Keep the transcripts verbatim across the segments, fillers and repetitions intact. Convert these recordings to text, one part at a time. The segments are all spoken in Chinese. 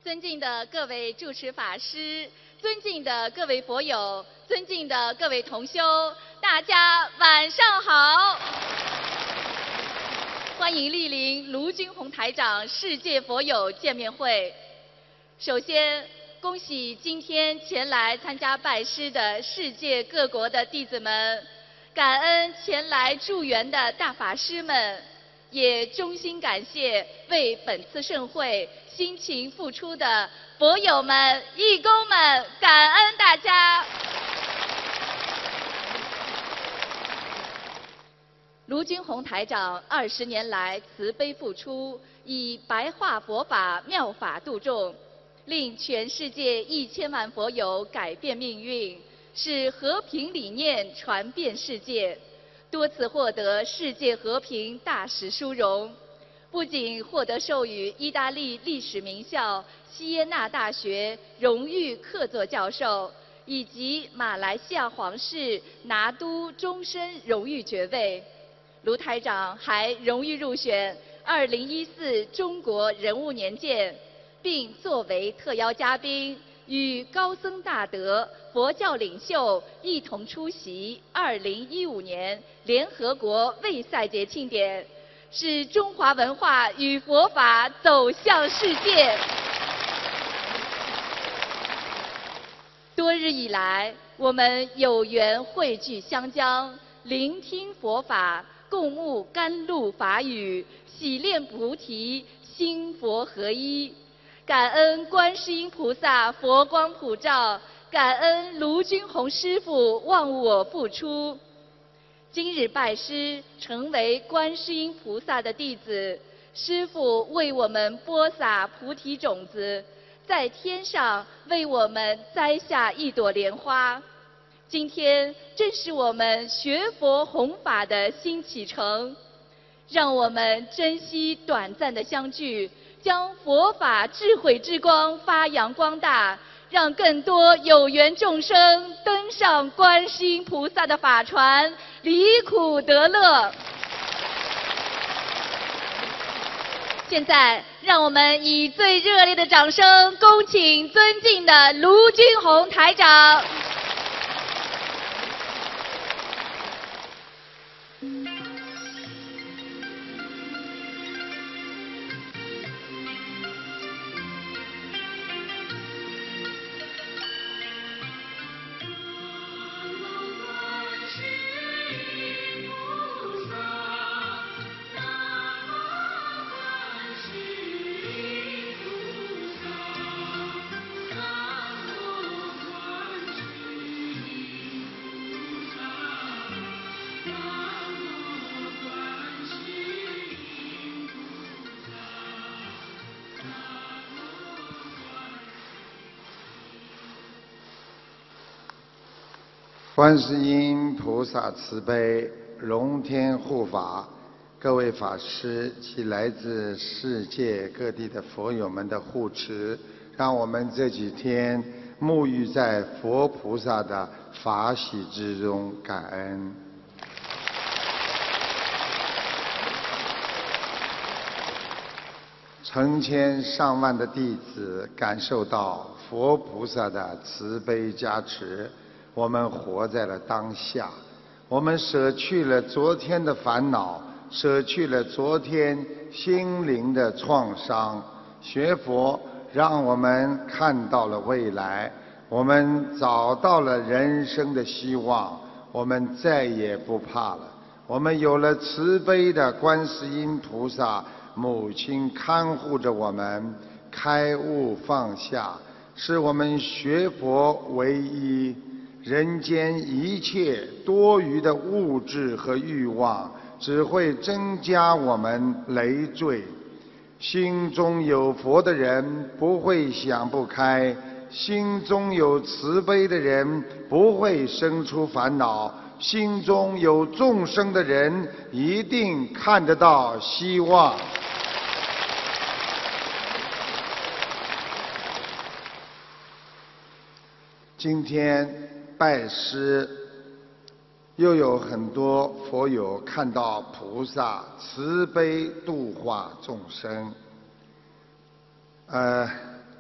尊敬的各位主持法师，尊敬的各位佛友，尊敬的各位同修，大家晚上好！欢迎莅临卢军宏台长世界佛友见面会。首先，恭喜今天前来参加拜师的世界各国的弟子们，感恩前来助缘的大法师们，也衷心感谢为本次盛会辛勤付出的佛友们、义工们，感恩大家。卢军宏台长二十年来慈悲付出，以白话佛法妙法度众，令全世界一千万佛友改变命运，使和平理念传遍世界，多次获得世界和平大使殊荣。不仅获得授予意大利历史名校锡耶纳大学荣誉客座教授，以及马来西亚皇室拿督终身荣誉爵位。卢台长还荣誉入选二零一四中国人物年鉴，并作为特邀嘉宾，与高僧大德、佛教领袖一同出席二零一五年联合国卫赛节庆典，使中华文化与佛法走向世界。多日以来，我们有缘汇聚湘江，聆听佛法，共悟甘露法语，洗炼菩提，心佛合一。感恩观世音菩萨佛光普照，感恩卢军宏师父忘我付出。今日拜师，成为观世音菩萨的弟子，师父为我们播撒菩提种子，在天上为我们栽下一朵莲花。今天正是我们学佛弘法的新启程，让我们珍惜短暂的相聚，将佛法智慧之光发扬光大，让更多有缘众生登上观世音菩萨的法船，离苦得乐。现在，让我们以最热烈的掌声，恭请尊敬的卢军宏台长。 观世音菩萨慈悲，龙天护法，各位法师及来自世界各地的佛友们的护持，让我们这几天沐浴在佛菩萨的法喜之中，感恩。成千上万的弟子感受到佛菩萨的慈悲加持，我们活在了当下，我们舍去了昨天的烦恼，舍去了昨天心灵的创伤。学佛让我们看到了未来，我们找到了人生的希望，我们再也不怕了。我们有了慈悲的观世音菩萨母亲看护着我们，开悟放下，是我们学佛唯一。人间一切多余的物质和欲望，只会增加我们累赘。心中有佛的人不会想不开，心中有慈悲的人不会生出烦恼，心中有众生的人一定看得到希望。今天拜师，又有很多佛友看到菩萨慈悲度化众生。呃，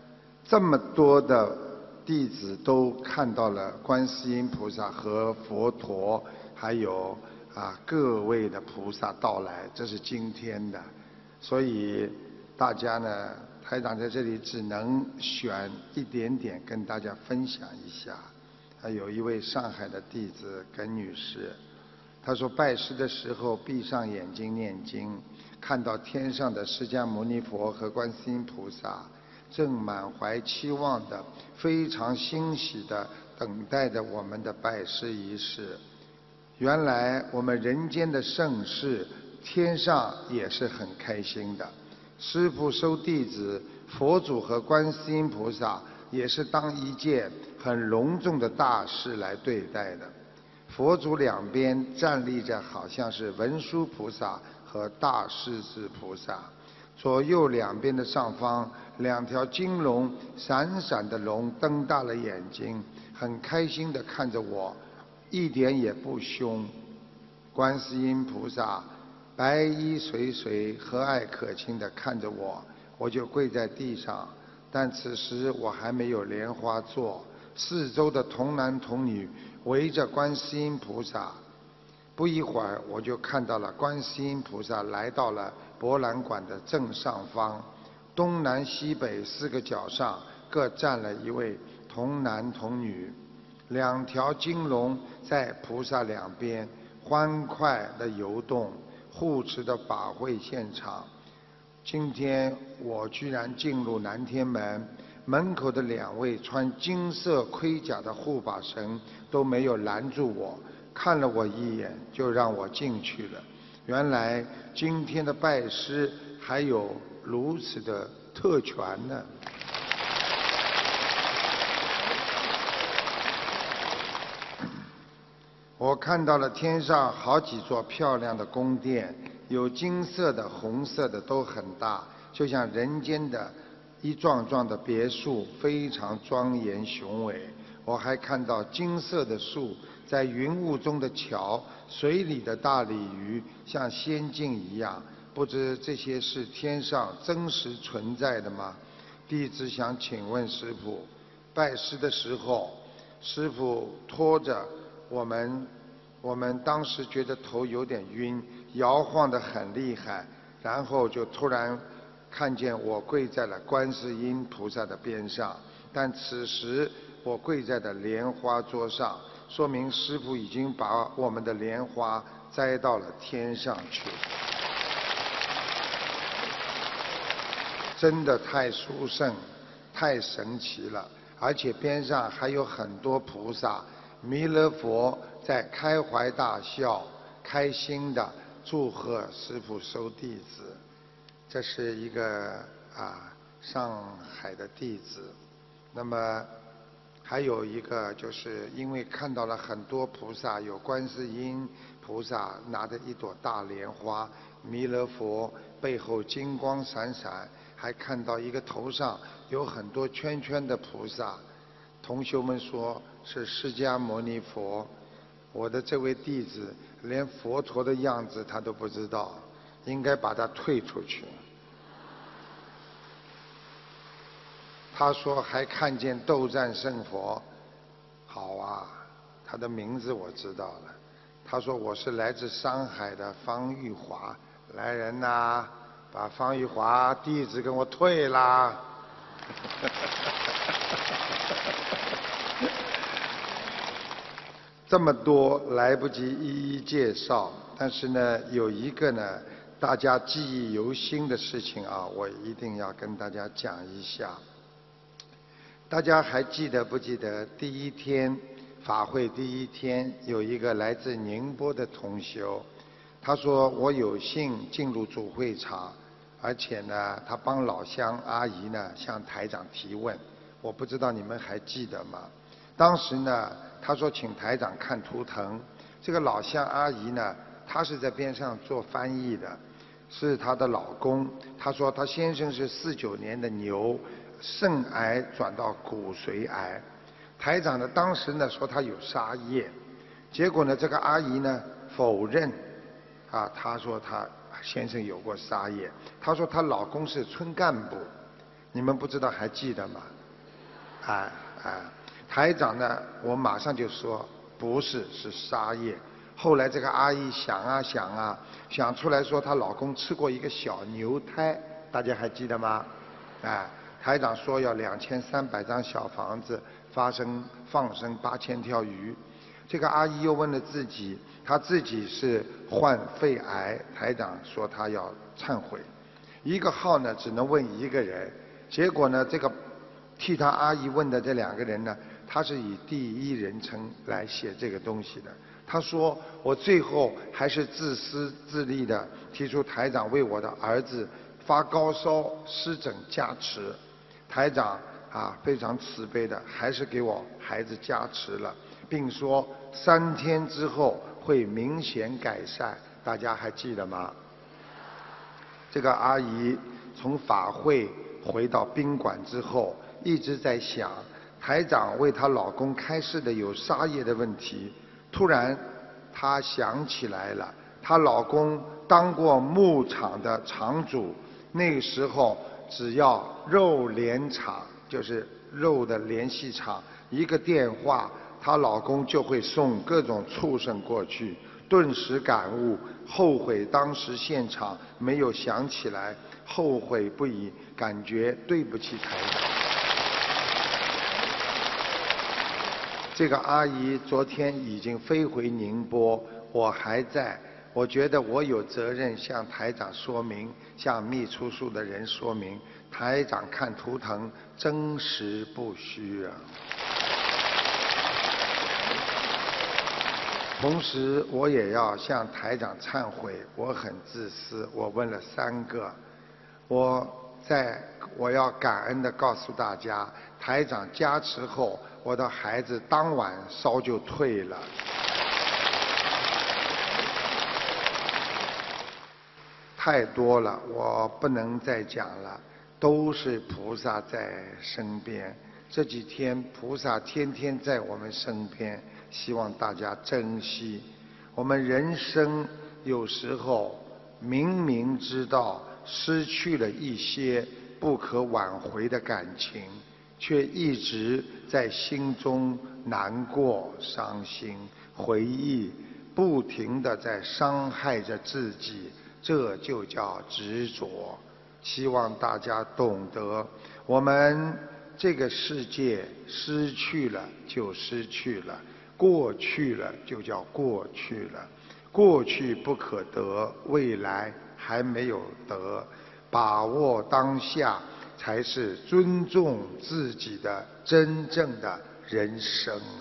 这么多的弟子都看到了观世音菩萨和佛陀，还有啊各位的菩萨到来，这是今天的。所以大家呢，台长在这里只能选一点点跟大家分享一下。还有一位上海的弟子耿女士，她说拜师的时候闭上眼睛念经，看到天上的释迦牟尼佛和观世音菩萨正满怀期望的、非常欣喜的等待着我们的拜师仪式。原来我们人间的盛事，天上也是很开心的。师父收弟子，佛祖和观世音菩萨也是当一件很隆重的大事来对待的。佛祖两边站立着好像是文殊菩萨和大势至菩萨，左右两边的上方两条金龙，闪闪的龙瞪大了眼睛，很开心地看着我，一点也不凶。观世音菩萨白衣垂垂，和蔼可亲地看着我，我就跪在地上。但此时我还没有莲花座，四周的童男童女围着观世音菩萨。不一会儿，我就看到了观世音菩萨来到了博览馆的正上方，东南西北四个角上各站了一位童男童女，两条金龙在菩萨两边欢快地游动，护持的法会现场。今天我居然进入南天门，门口的两位穿金色盔甲的护法神都没有拦住我，看了我一眼就让我进去了。原来今天的拜师还有如此的特权呢。我看到了天上好几座漂亮的宫殿，有金色的、红色的，都很大，就像人间的一幢幢的别墅，非常庄严雄伟。我还看到金色的树，在云雾中的桥，水里的大鲤鱼，像仙境一样。不知这些是天上真实存在的吗？弟子想请问师父，拜师的时候，师父拖着我们，我们当时觉得头有点晕，摇晃得很厉害，然后就突然看见我跪在了观世音菩萨的边上，但此时我跪在的莲花桌上，说明师父已经把我们的莲花摘到了天上去。真的太殊胜，太神奇了，而且边上还有很多菩萨，弥勒佛在开怀大笑，开心的祝贺师父收弟子。这是一个啊上海的弟子，那么还有一个就是因为看到了很多菩萨，有观世音菩萨拿着一朵大莲花，弥勒佛背后金光闪闪，还看到一个头上有很多圈圈的菩萨，同修们说是释迦牟尼佛。我的这位弟子连佛陀的样子他都不知道，应该把他退出去。他说还看见斗战胜佛，好啊，他的名字我知道了。他说我是来自上海的方玉华，来人呐，把方玉华弟子给我退啦。这么多来不及一一介绍，但是呢，有一个呢，大家记忆犹新的事情啊，我一定要跟大家讲一下。大家还记得不记得第一天法会第一天，有一个来自宁波的同修，他说我有幸进入主会场，而且呢，他帮老乡阿姨呢向台长提问，我不知道你们还记得吗？当时呢，他说请台长看图腾，这个老乡阿姨呢，她是在边上做翻译的，是她的老公。她说她先生是四九年的牛，肾癌转到骨髓癌。台长呢，当时呢说他有杀业，结果呢，这个阿姨呢否认，啊，她说她先生有过杀业。她说她老公是村干部，你们不知道还记得吗？ 哎哎，台长呢，我马上就说不是，是沙叶。后来这个阿姨想啊想啊，想出来说她老公吃过一个小牛胎，大家还记得吗？哎，台长说要两千三百张小房子，发生放生八千条鱼。这个阿姨又问了自己，她自己是患肺癌，台长说她要忏悔。一个号呢只能问一个人，结果呢这个替她阿姨问的这两个人呢，他是以第一人称来写这个东西的。他说我最后还是自私自利的提出台长为我的儿子发高烧湿疹加持，台长啊非常慈悲的还是给我孩子加持了，并说三天之后会明显改善，大家还记得吗？这个阿姨从法会回到宾馆之后一直在想台长为她老公开示的有沙业的问题，突然她想起来了，她老公当过牧场的场主，那个时候只要肉联厂，就是肉的联系厂，一个电话她老公就会送各种畜生过去，顿时感悟，后悔当时现场没有想起来，后悔不已，感觉对不起台长。这个阿姨昨天已经飞回宁波，我还在，我觉得我有责任向台长说明，向秘书处的人说明，台长看图腾真实不虚啊。同时我也要向台长忏悔，我很自私，我问了三个，我在我要感恩地告诉大家，台长加持后我的孩子当晚烧就退了。太多了，我不能再讲了，都是菩萨在身边。这几天菩萨天天在我们身边，希望大家珍惜。我们人生有时候明明知道失去了一些不可挽回的感情，却一直在心中难过、伤心、回忆，不停地在伤害着自己，这就叫执着。希望大家懂得，我们这个世界失去了就失去了，过去了就叫过去了，过去不可得，未来还没有得，把握当下才是尊重自己的真正的人生啊！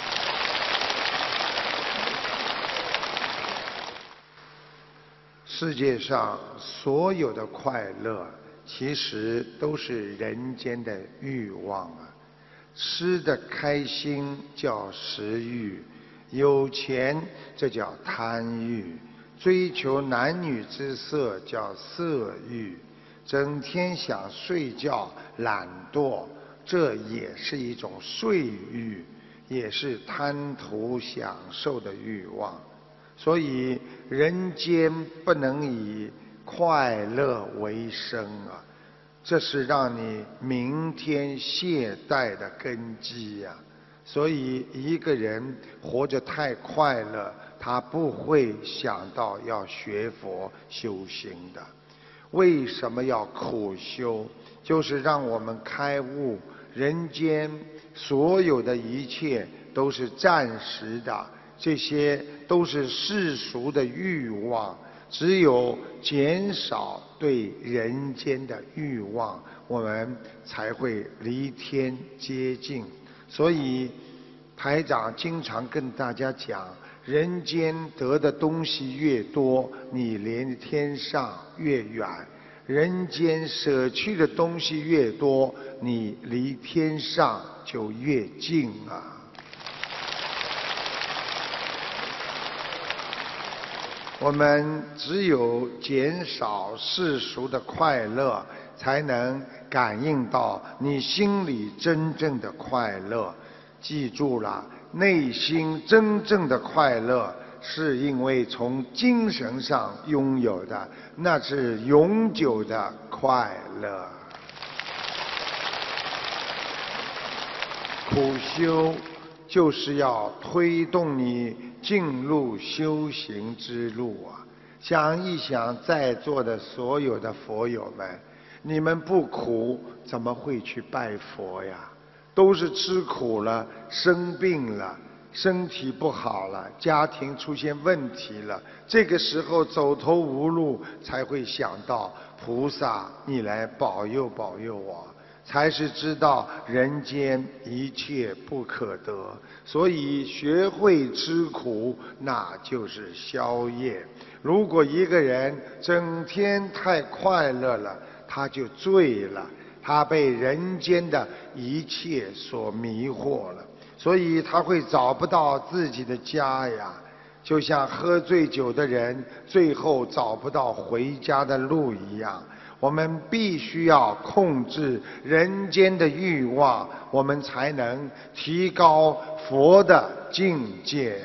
世界上所有的快乐，其实都是人间的欲望啊。吃得开心叫食欲，有钱这叫贪欲，追求男女之色叫色欲，整天想睡觉懒惰，这也是一种睡欲，也是贪图享受的欲望。所以人间不能以快乐为生啊，这是让你明天懈怠的根基呀。所以一个人活着太快乐，他不会想到要学佛修行的。为什么要苦修？就是让我们开悟，人间所有的一切都是暂时的，这些都是世俗的欲望，只有减少对人间的欲望，我们才会离天接近。所以台长经常跟大家讲，人间得的东西越多，你离天上越远；人间舍去的东西越多，你离天上就越近啊。我们只有减少世俗的快乐，才能感应到你心里真正的快乐。记住了，内心真正的快乐，是因为从精神上拥有的，那是永久的快乐。 苦修就是要推动你进入修行之路啊！想一想，在座的所有的佛友们，你们不苦怎么会去拜佛呀？都是吃苦了，生病了，身体不好了，家庭出现问题了，这个时候走投无路，才会想到菩萨，你来保佑保佑我。才是知道人间一切不可得，所以学会吃苦，那就是消业。如果一个人整天太快乐了，他就醉了，他被人间的一切所迷惑了，所以他会找不到自己的家呀。就像喝醉酒的人最后找不到回家的路一样。我们必须要控制人间的欲望，我们才能提高佛的境界。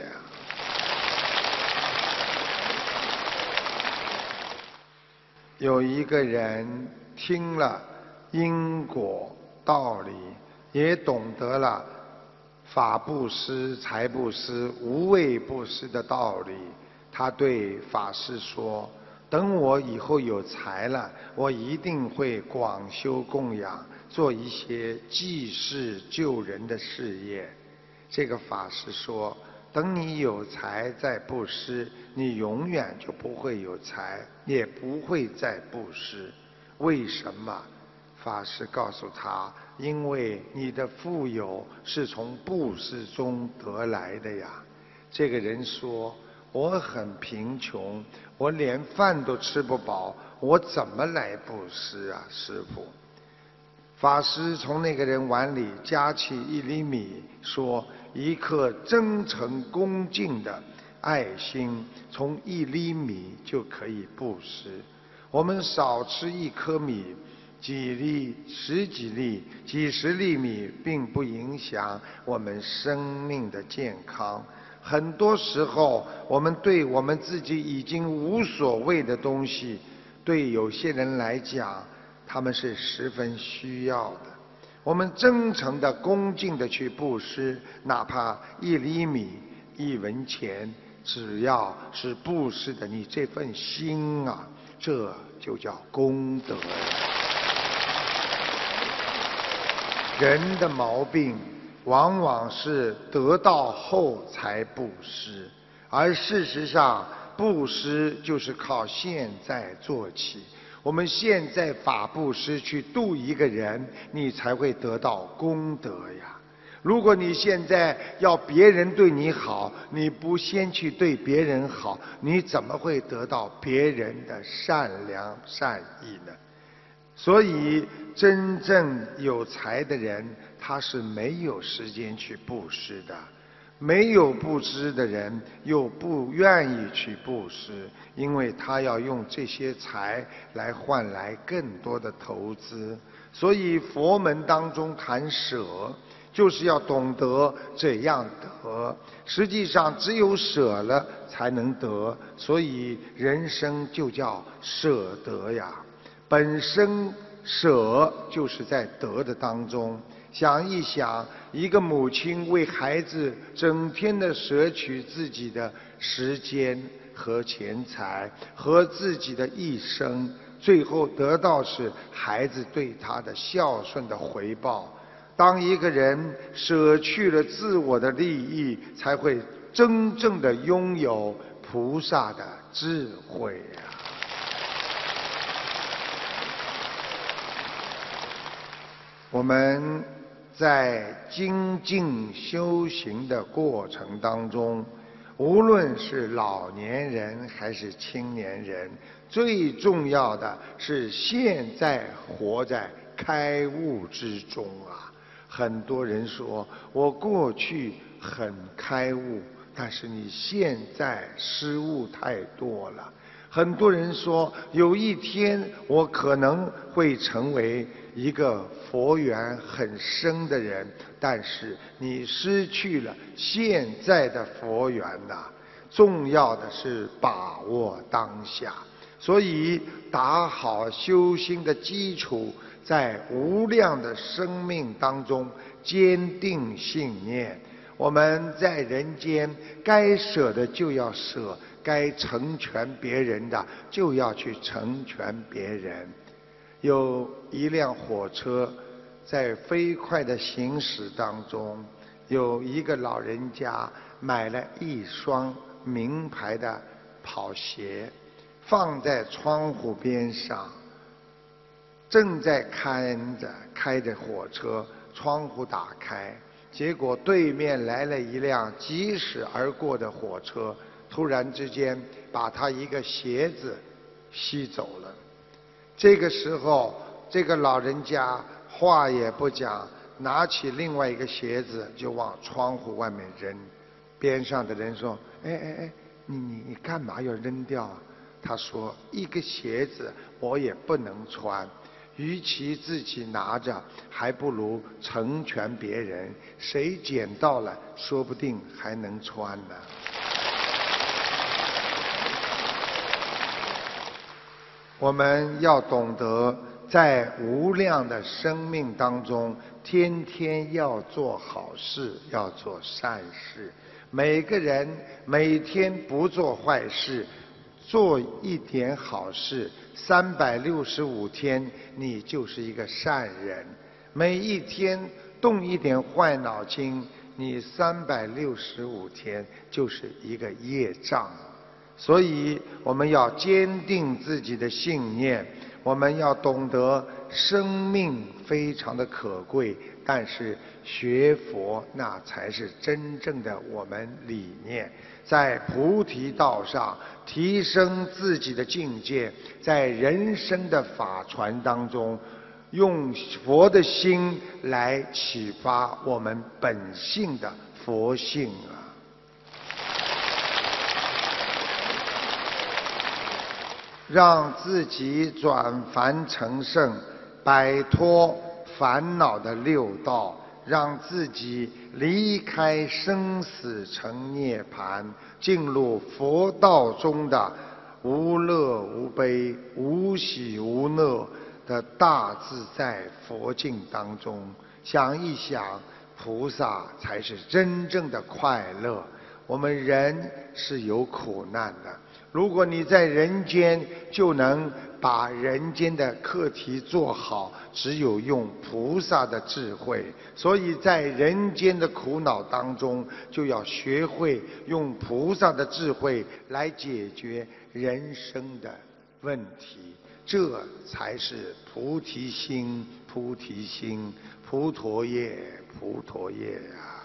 有一个人听了因果道理，也懂得了法布施、财布施、无畏布施的道理，他对法师说，等我以后有财了，我一定会广修供养，做一些济世救人的事业。这个法师说，等你有财再布施，你永远就不会有财，也不会再布施。为什么？法师告诉他，因为你的富有是从布施中得来的呀。这个人说，我很贫穷，我连饭都吃不饱，我怎么来布施啊，师父？法师从那个人碗里夹起一粒米，说，一颗真诚恭敬的爱心，从一粒米就可以布施。我们少吃一颗米，几粒、十几粒、几十粒米，并不影响我们生命的健康。很多时候，我们对我们自己已经无所谓的东西，对有些人来讲，他们是十分需要的。我们真诚的、恭敬的去布施，哪怕一粒米、一文钱，只要是布施的你这份心啊，这就叫功德。人的毛病往往是得到后才布施，而事实上布施就是靠现在做起。我们现在法布施去度一个人，你才会得到功德呀。如果你现在要别人对你好，你不先去对别人好，你怎么会得到别人的善良善意呢？所以真正有才的人，他是没有时间去布施的。没有布施的人又不愿意去布施，因为他要用这些财来换来更多的投资。所以佛门当中谈舍，就是要懂得怎样得。实际上只有舍了才能得，所以人生就叫舍得呀。本身舍就是在得的当中。想一想，一个母亲为孩子整天的舍取自己的时间和钱财和自己的一生，最后得到是孩子对他的孝顺的回报。当一个人舍去了自我的利益，才会真正的拥有菩萨的智慧呀。我们在精进修行的过程当中，无论是老年人还是青年人，最重要的是现在活在开悟之中啊。很多人说我过去很开悟，但是你现在失误太多了。很多人说有一天我可能会成为一个佛缘很深的人，但是你失去了现在的佛缘呐。重要的是把握当下，所以打好修心的基础， 在无量的生命当中坚定信念。我们在人间该舍的就要舍，该成全别人的就要去成全别人。有一辆火车在飞快的行驶当中，有一个老人家买了一双名牌的跑鞋，放在窗户边上，正在看着开着火车，窗户打开，结果对面来了一辆疾驶而过的火车，突然之间把他一个鞋子吸走了。这个时候，这个老人家话也不讲，拿起另外一个鞋子就往窗户外面扔。边上的人说：“哎哎哎，你你你干嘛要扔掉啊？”他说：“一个鞋子我也不能穿，与其自己拿着，还不如成全别人。谁捡到了，说不定还能穿呢。”我们要懂得，在无量的生命当中，天天要做好事，要做善事。每个人每天不做坏事，做一点好事，三百六十五天你就是一个善人。每一天动一点坏脑筋，你三百六十五天就是一个业障。所以我们要坚定自己的信念，我们要懂得生命非常的可贵，但是学佛那才是真正的我们理念，在菩提道上提升自己的境界，在人生的法传当中，用佛的心来启发我们本性的佛性啊。让自己转凡成圣，摆脱烦恼的六道，让自己离开生死成涅槃，进入佛道中的无乐无悲、无喜无乐的大自在佛境当中。想一想，菩萨才是真正的快乐。我们人是有苦难的，如果你在人间就能把人间的课题做好，只有用菩萨的智慧。所以在人间的苦恼当中，就要学会用菩萨的智慧来解决人生的问题，这才是菩提心，菩提心，菩陀叶，菩陀叶啊！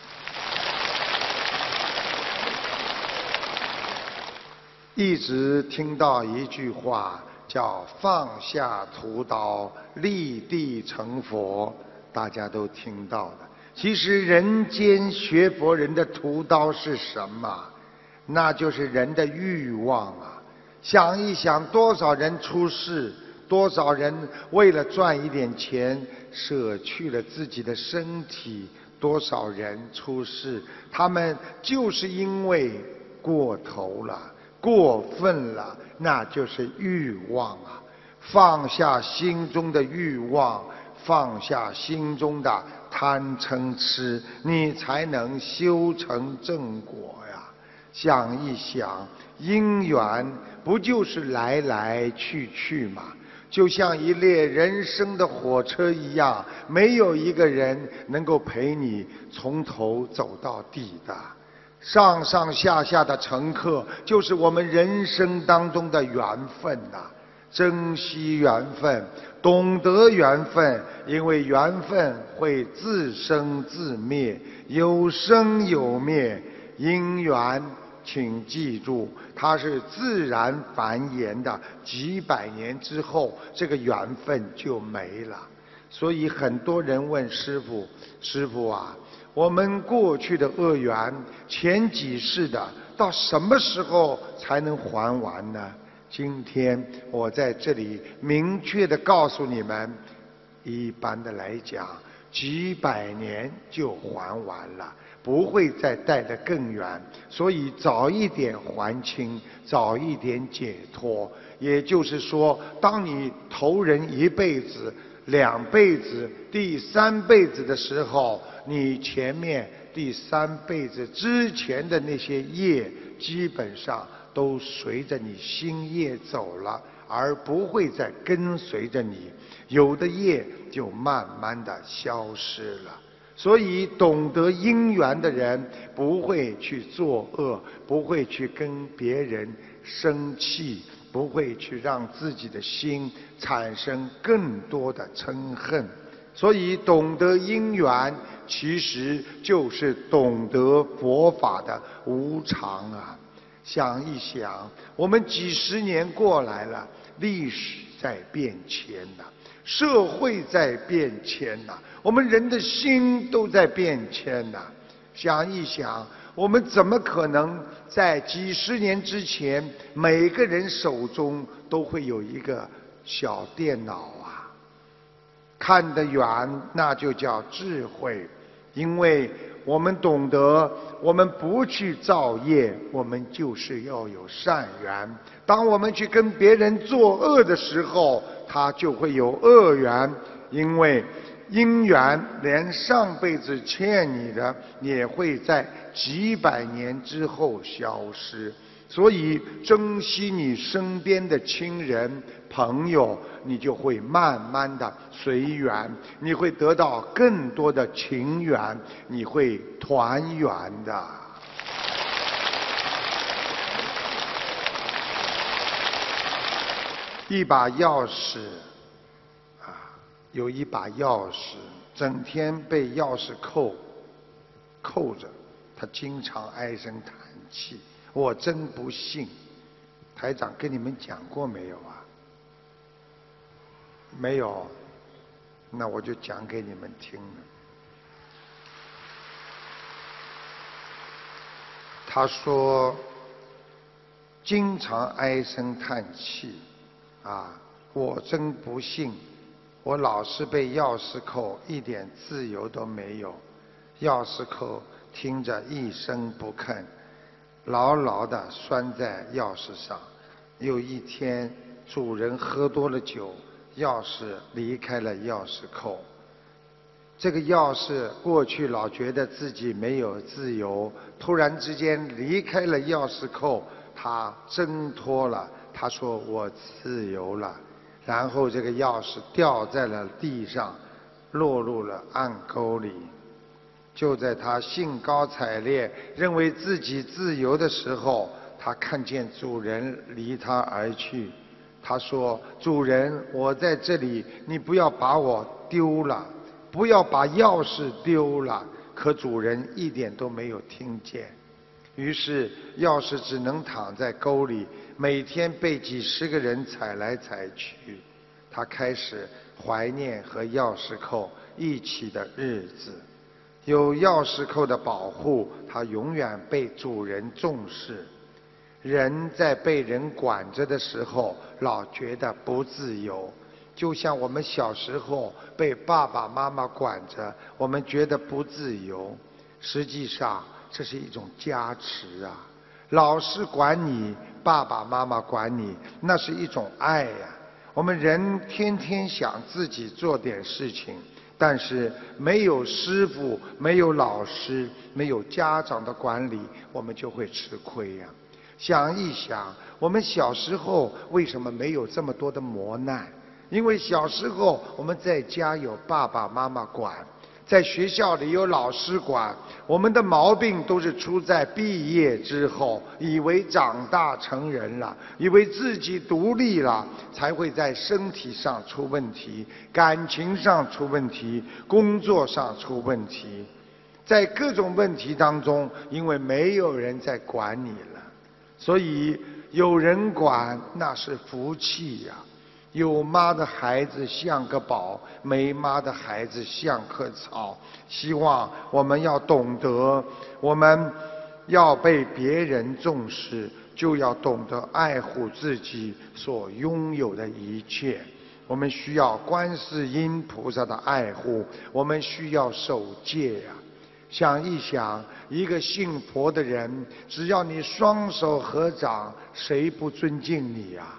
一直听到一句话叫放下屠刀，立地成佛，大家都听到的。其实人间学佛人的屠刀是什么？那就是人的欲望啊！想一想，多少人出世，多少人为了赚一点钱舍去了自己的身体，多少人出世，他们就是因为过头了，过分了，那就是欲望啊！放下心中的欲望，放下心中的贪嗔痴，你才能修成正果呀！想一想，因缘不就是来来去去吗？就像一列人生的火车一样，没有一个人能够陪你从头走到底的。上上下下的乘客，就是我们人生当中的缘分呐、啊。珍惜缘分，懂得缘分，因为缘分会自生自灭，有生有灭。因缘，请记住，它是自然繁衍的，几百年之后，这个缘分就没了。所以很多人问师父：“师父啊，我们过去的恶缘，前几世的，到什么时候才能还完呢？”今天我在这里明确地告诉你们，一般的来讲，几百年就还完了，不会再带得更远。所以早一点还清，早一点解脱。也就是说，当你投人一辈子两辈子、第三辈子的时候，你前面第三辈子之前的那些业，基本上都随着你新业走了，而不会再跟随着你。有的业就慢慢的消失了。所以懂得因缘的人不会去作恶，不会去跟别人生气，不会去让自己的心产生更多的嗔恨。所以懂得因缘其实就是懂得佛法的无常啊。想一想，我们几十年过来了，历史在变迁呐、社会在变迁呐、我们人的心都在变迁呐、想一想，我们怎么可能在几十年之前，每个人手中都会有一个小电脑啊？看得远，那就叫智慧。因为我们懂得，我们不去造业，我们就是要有善缘。当我们去跟别人作恶的时候，他就会有恶缘。因为因缘，连上辈子欠你的，也会在几百年之后消失。所以珍惜你身边的亲人朋友，你就会慢慢的随缘，你会得到更多的情缘，你会团圆的。一把钥匙啊，有一把钥匙，整天被钥匙扣扣着，他经常唉声叹气。我真不信，台长跟你们讲过没有啊？没有，那我就讲给你们听了。他说，经常唉声叹气，啊，我真不信，我老是被钥匙扣，一点自由都没有，钥匙扣听着一声不吭。牢牢地拴在钥匙上。有一天，主人喝多了酒，钥匙离开了钥匙扣。这个钥匙过去老觉得自己没有自由，突然之间离开了钥匙扣，他挣脱了。他说：“我自由了。”然后这个钥匙掉在了地上，落入了暗沟里。就在他兴高采烈认为自己自由的时候，他看见主人离他而去。他说：“主人，我在这里，你不要把我丢了，不要把钥匙丢了。”可主人一点都没有听见。于是钥匙只能躺在沟里，每天被几十个人踩来踩去。他开始怀念和钥匙扣一起的日子。有钥匙扣的保护，他永远被主人重视。人在被人管着的时候，老觉得不自由，就像我们小时候被爸爸妈妈管着，我们觉得不自由。实际上这是一种加持啊！老师管你，爸爸妈妈管你，那是一种爱呀、啊。我们人天天想自己做点事情，但是没有师父，没有老师，没有家长的管理，我们就会吃亏呀、啊。想一想，我们小时候为什么没有这么多的磨难？因为小时候我们在家有爸爸妈妈管，在学校里有老师管，我们的毛病都是出在毕业之后，以为长大成人了，以为自己独立了，才会在身体上出问题，感情上出问题，工作上出问题。在各种问题当中，因为没有人在管你了，所以有人管那是福气呀、啊。有妈的孩子像个宝，没妈的孩子像棵草。希望我们要懂得，我们要被别人重视，就要懂得爱护自己所拥有的一切。我们需要观世音菩萨的爱护，我们需要守戒呀、啊。想一想，一个信佛的人，只要你双手合掌，谁不尊敬你呀、啊？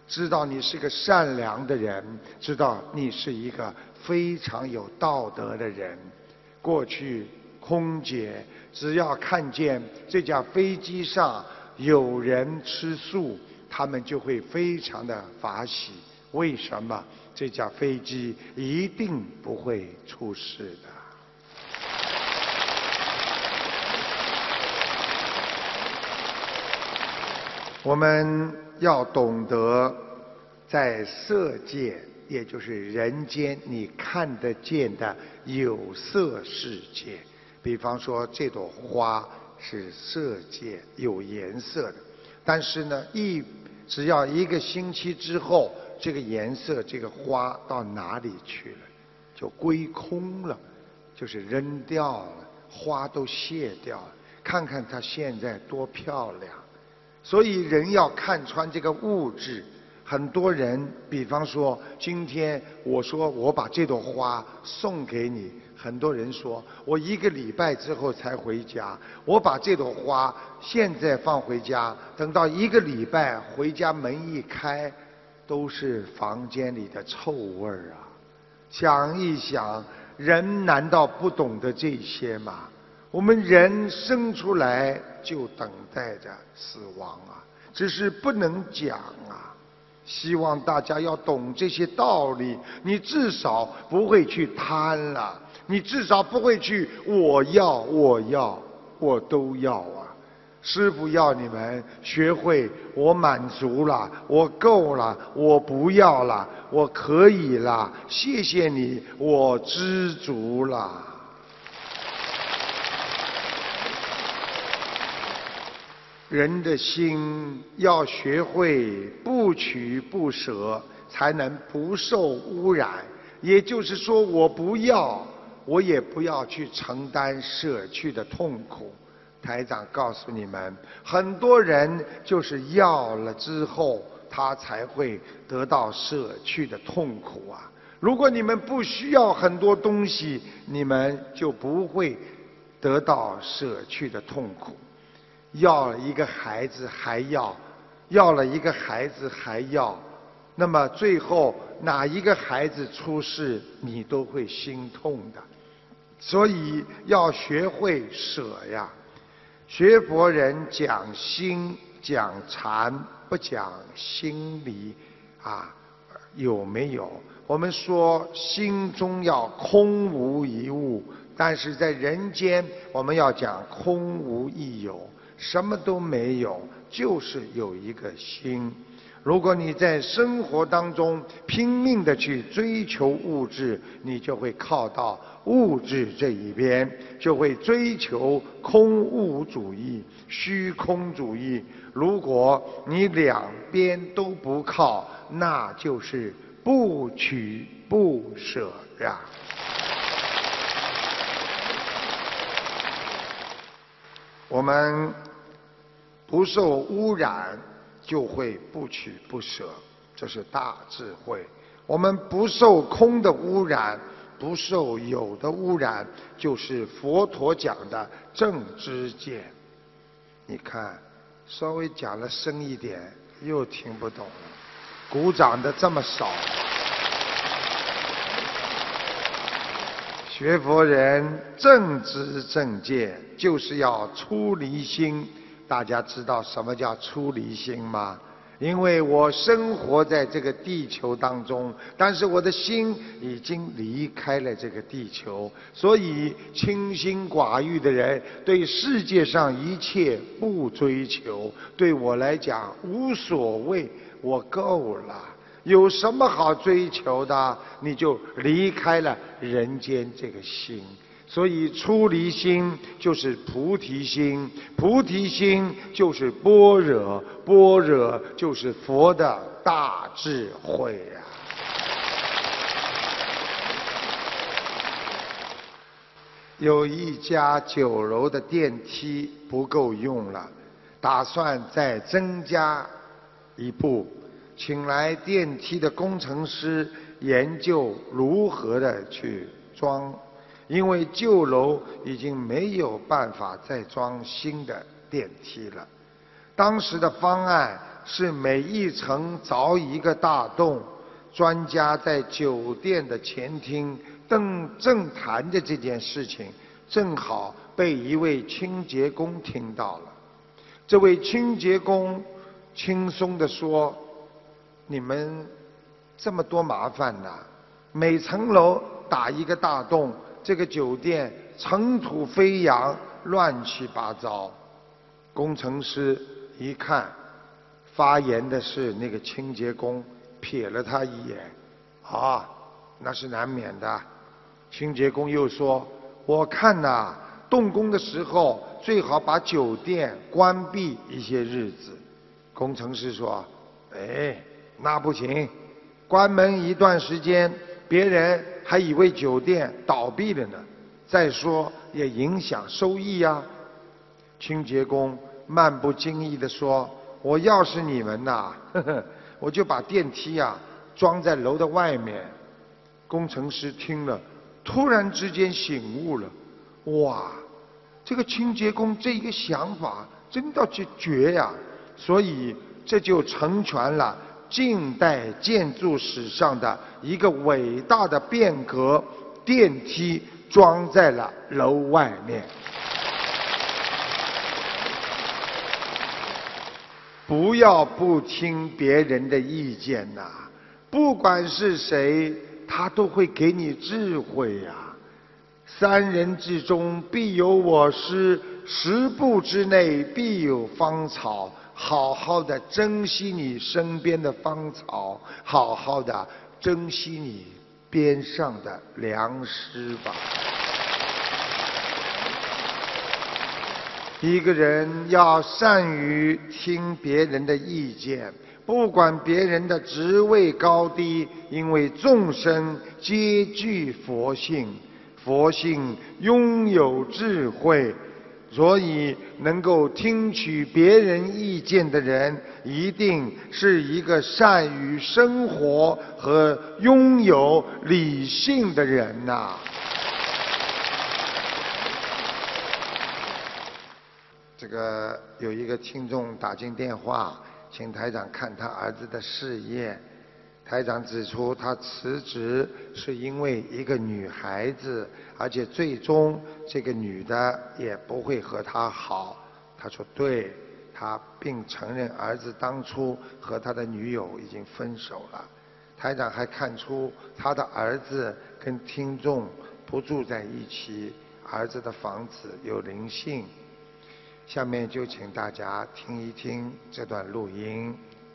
知道你是个善良的人，知道你是一个非常有道德的人。过去空姐只要看见这架飞机上有人吃素，他们就会非常的法喜。为什么？这架飞机一定不会出事的。我们要懂得，在色界，也就是人间你看得见的有色世界。比方说，这朵花是色界有颜色的，但是呢，一只要一个星期之后，这个颜色，这个花到哪里去了？就归空了，就是扔掉了，花都谢掉了。看看它现在多漂亮！所以人要看穿这个物质。很多人，比方说，今天我说我把这朵花送给你，很多人说我一个礼拜之后才回家，我把这朵花现在放回家，等到一个礼拜回家门一开，都是房间里的臭味儿啊！想一想，人难道不懂得这些吗？我们人生出来就等待着死亡啊，只是不能讲啊。希望大家要懂这些道理，你至少不会去贪了，你至少不会去我要我要我都要啊。师父要你们学会，我满足了，我够了，我不要了，我可以了，谢谢你，我知足了。人的心要学会不取不舍，才能不受污染。也就是说，我不要，我也不要去承担舍去的痛苦。台长告诉你们，很多人就是要了之后，他才会得到舍去的痛苦啊。如果你们不需要很多东西，你们就不会得到舍去的痛苦。要了一个孩子还要，要了一个孩子还要，那么最后哪一个孩子出事，你都会心痛的。所以要学会舍呀。学佛人讲心讲禅，不讲心理啊有没有？我们说心中要空无一物，但是在人间我们要讲空无一有。什么都没有，就是有一个心。如果你在生活当中拼命地去追求物质，你就会靠到物质这一边，就会追求空物主义、虚空主义。如果你两边都不靠，那就是不取不舍呀。我们不受污染，就会不取不舍，这是大智慧。我们不受空的污染，不受有的污染，就是佛陀讲的正知见。你看，稍微讲了深一点，又听不懂了，鼓掌的这么少。学佛人正知正见，就是要出离心。大家知道什么叫出离心吗？因为我生活在这个地球当中，但是我的心已经离开了这个地球，所以清心寡欲的人对世界上一切不追求，对我来讲无所谓，我够了。有什么好追求的？你就离开了人间这个心。所以出离心就是菩提心，菩提心就是般若，般若就是佛的大智慧呀、啊。有一家九楼的电梯不够用了，打算再增加一部，请来电梯的工程师研究如何的去装。因为旧楼已经没有办法再装新的电梯了。当时的方案是每一层凿一个大洞。专家在酒店的前厅正正谈着这件事情，正好被一位清洁工听到了。这位清洁工轻松地说：“你们这么多麻烦呐、啊，每层楼打一个大洞，这个酒店尘土飞扬，乱七八糟。”工程师一看，发言的是那个清洁工，瞥了他一眼，啊，那是难免的。清洁工又说：“我看呐、啊，动工的时候最好把酒店关闭一些日子。”工程师说：“哎，那不行，关门一段时间，别人还以为酒店倒闭了呢。再说也影响收益呀、啊。”清洁工漫不经意地说：“我要是你们呐，呵呵，我就把电梯啊装在楼的外面。”工程师听了，突然之间醒悟了，哇，这个清洁工这一个想法真的就绝呀！所以这就成全了近代建筑史上的一个伟大的变革，电梯装在了楼外面。不要不听别人的意见呐、啊，不管是谁，他都会给你智慧呀、啊。三人之中必有我师，十步之内必有芳草。好好的珍惜你身边的芳草，好好的珍惜你边上的良师吧。一个人要善于听别人的意见，不管别人的职位高低，因为众生皆具佛性，佛性拥有智慧，所以能够听取别人意见的人，一定是一个善于生活和拥有理性的人呐、啊。这个有一个听众打进电话，请台长看他儿子的事业。台长指出，他辞职是因为一个女孩子，而且最终这个女的也不会和他好。他说对，他并承认儿子当初和他的女友已经分手了。台长还看出他的儿子跟听众不住在一起，儿子的房子有灵性。下面就请大家听一听这段录音。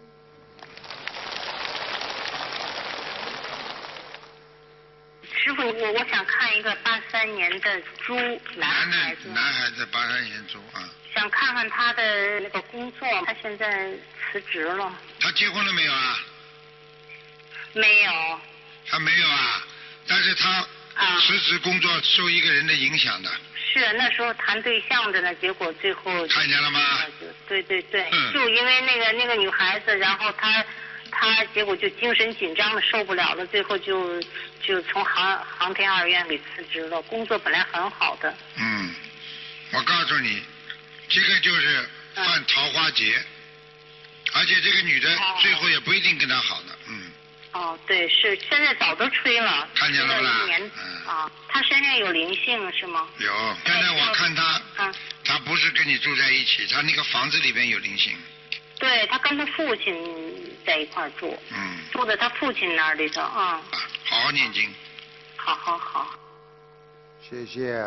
师傅，我我想看一个八三年的猪男孩子。 男孩子八三年猪啊。 想看看他的那个工作，他现在辞职了。 他结婚了没有啊？ 没有。 他没有啊，但是他辞职工作受一个人的影响的。 是那时候谈对象着呢，结果最后看见了吗？ 对对对， 嗯、 就因为那个那个女孩子，然后她她结果就精神紧张的受不了了，最后就就从航航天二院给辞职了。工作本来很好的。 嗯，我告诉你，这个就是犯桃花劫，嗯、而且这个女的最后也不一定跟他好的，嗯。 哦，对，是现在早都吹了， 看见了吧？ 一年、嗯、啊，他身上有灵性是吗？ 有，现在我看他， 嗯， 他不是跟你住在一起，他那个房子里边有灵性。 对，他跟他父亲在一块住， 嗯， 住在他父亲那里头啊、嗯。 好好念经。 好好好。 谢谢。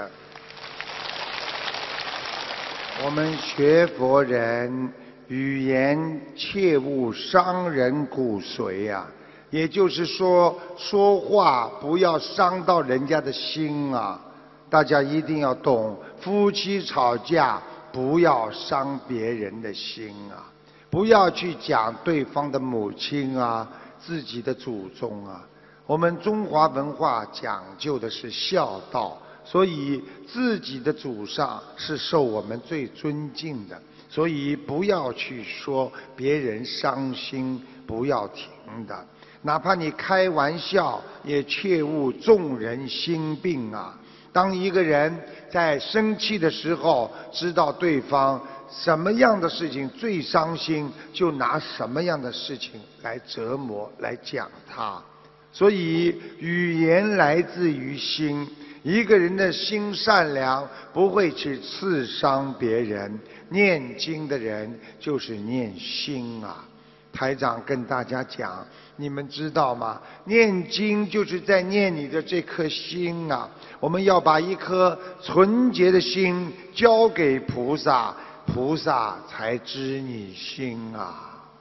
我们学佛人语言切勿伤人骨髓呀、啊。也就是说，说话不要伤到人家的心啊！大家一定要懂，夫妻吵架不要伤别人的心啊！不要去讲对方的母亲啊，自己的祖宗啊。我们中华文化讲究的是孝道，所以自己的祖上是受我们最尊敬的，所以不要去说别人伤心，不要停的。哪怕你开玩笑，也切勿众人心病啊！ 当一个人在生气的时候，知道对方什么样的事情最伤心，就拿什么样的事情来折磨、来讲他。所以语言来自于心，一个人的心善良，不会去刺伤别人。念经的人就是念心啊。台长跟大家讲，你们知道吗？念经就是在念你的这颗心啊。我们要把一颗纯洁的心交给菩萨，菩萨才知你心啊。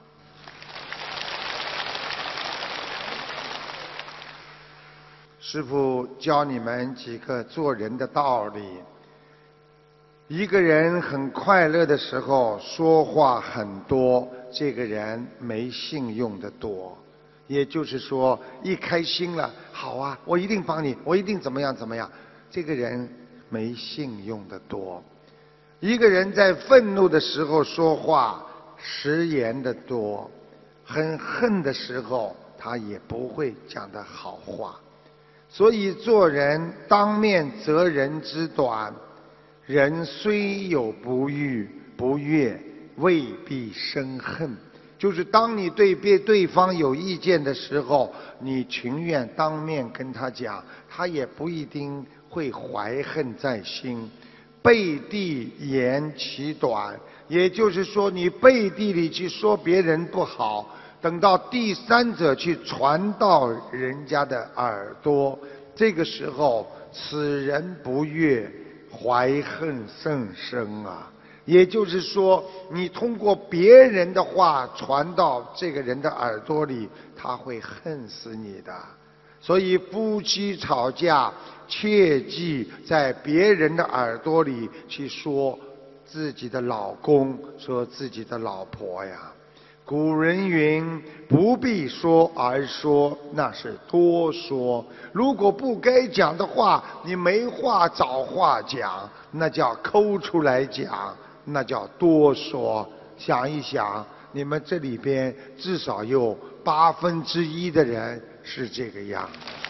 师父教你们几个做人的道理。一个人很快乐的时候，说话很多，这个人没信用的多。也就是说，一开心了，好啊，我一定帮你，我一定怎么样怎么样，这个人没信用的多。一个人在愤怒的时候说话，食言的多，很恨的时候，他也不会讲的好话。所以做人当面责人之短，人虽有不愉不悦，未必生恨。就是当你对别对方有意见的时候，你情愿当面跟他讲，他也不一定会怀恨在心。背地言其短，也就是说你背地里去说别人不好，等到第三者去传到人家的耳朵，这个时候此人不悦，怀恨甚深啊。也就是说，你通过别人的话传到这个人的耳朵里，他会恨死你的。所以夫妻吵架，切忌在别人的耳朵里去说自己的老公，说自己的老婆呀。古人云，不必说而说，那是多说。如果不该讲的话，你没话找话讲，那叫抠出来讲，那叫多说。想一想，你们这里边至少有八分之一的人是这个样。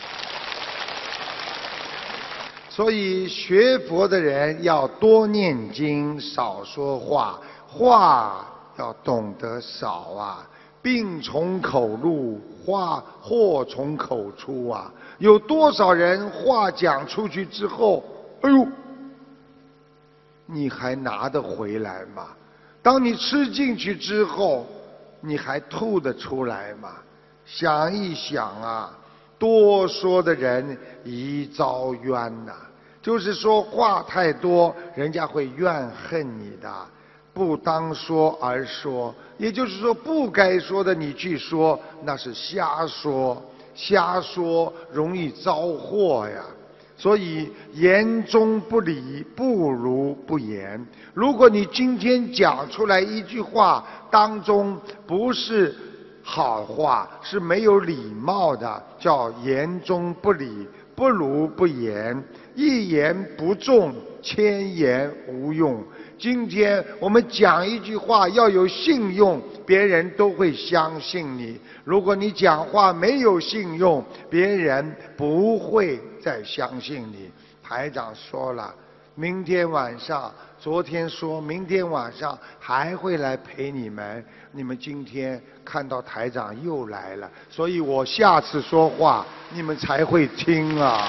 所以学佛的人要多念经，少说话，话要懂得少啊。病从口入，话祸从口出啊。有多少人话讲出去之后，哎呦，你还拿得回来吗？当你吃进去之后，你还吐得出来吗？想一想啊，多说的人宜遭冤呐、啊。就是说话太多，人家会怨恨你的。不当说而说，也就是说不该说的你去说，那是瞎说。瞎说容易遭祸呀。所以言中不理，不如不言。如果你今天讲出来一句话当中不是好话，是没有礼貌的，叫言中不理，不如不言。一言不中，千言无用。今天我们讲一句话要有信用，别人都会相信你。如果你讲话没有信用，别人不会再相信你。台长说了，明天晚上，昨天说明天晚上还会来陪你们。你们今天看到台长又来了，所以我下次说话你们才会听啊。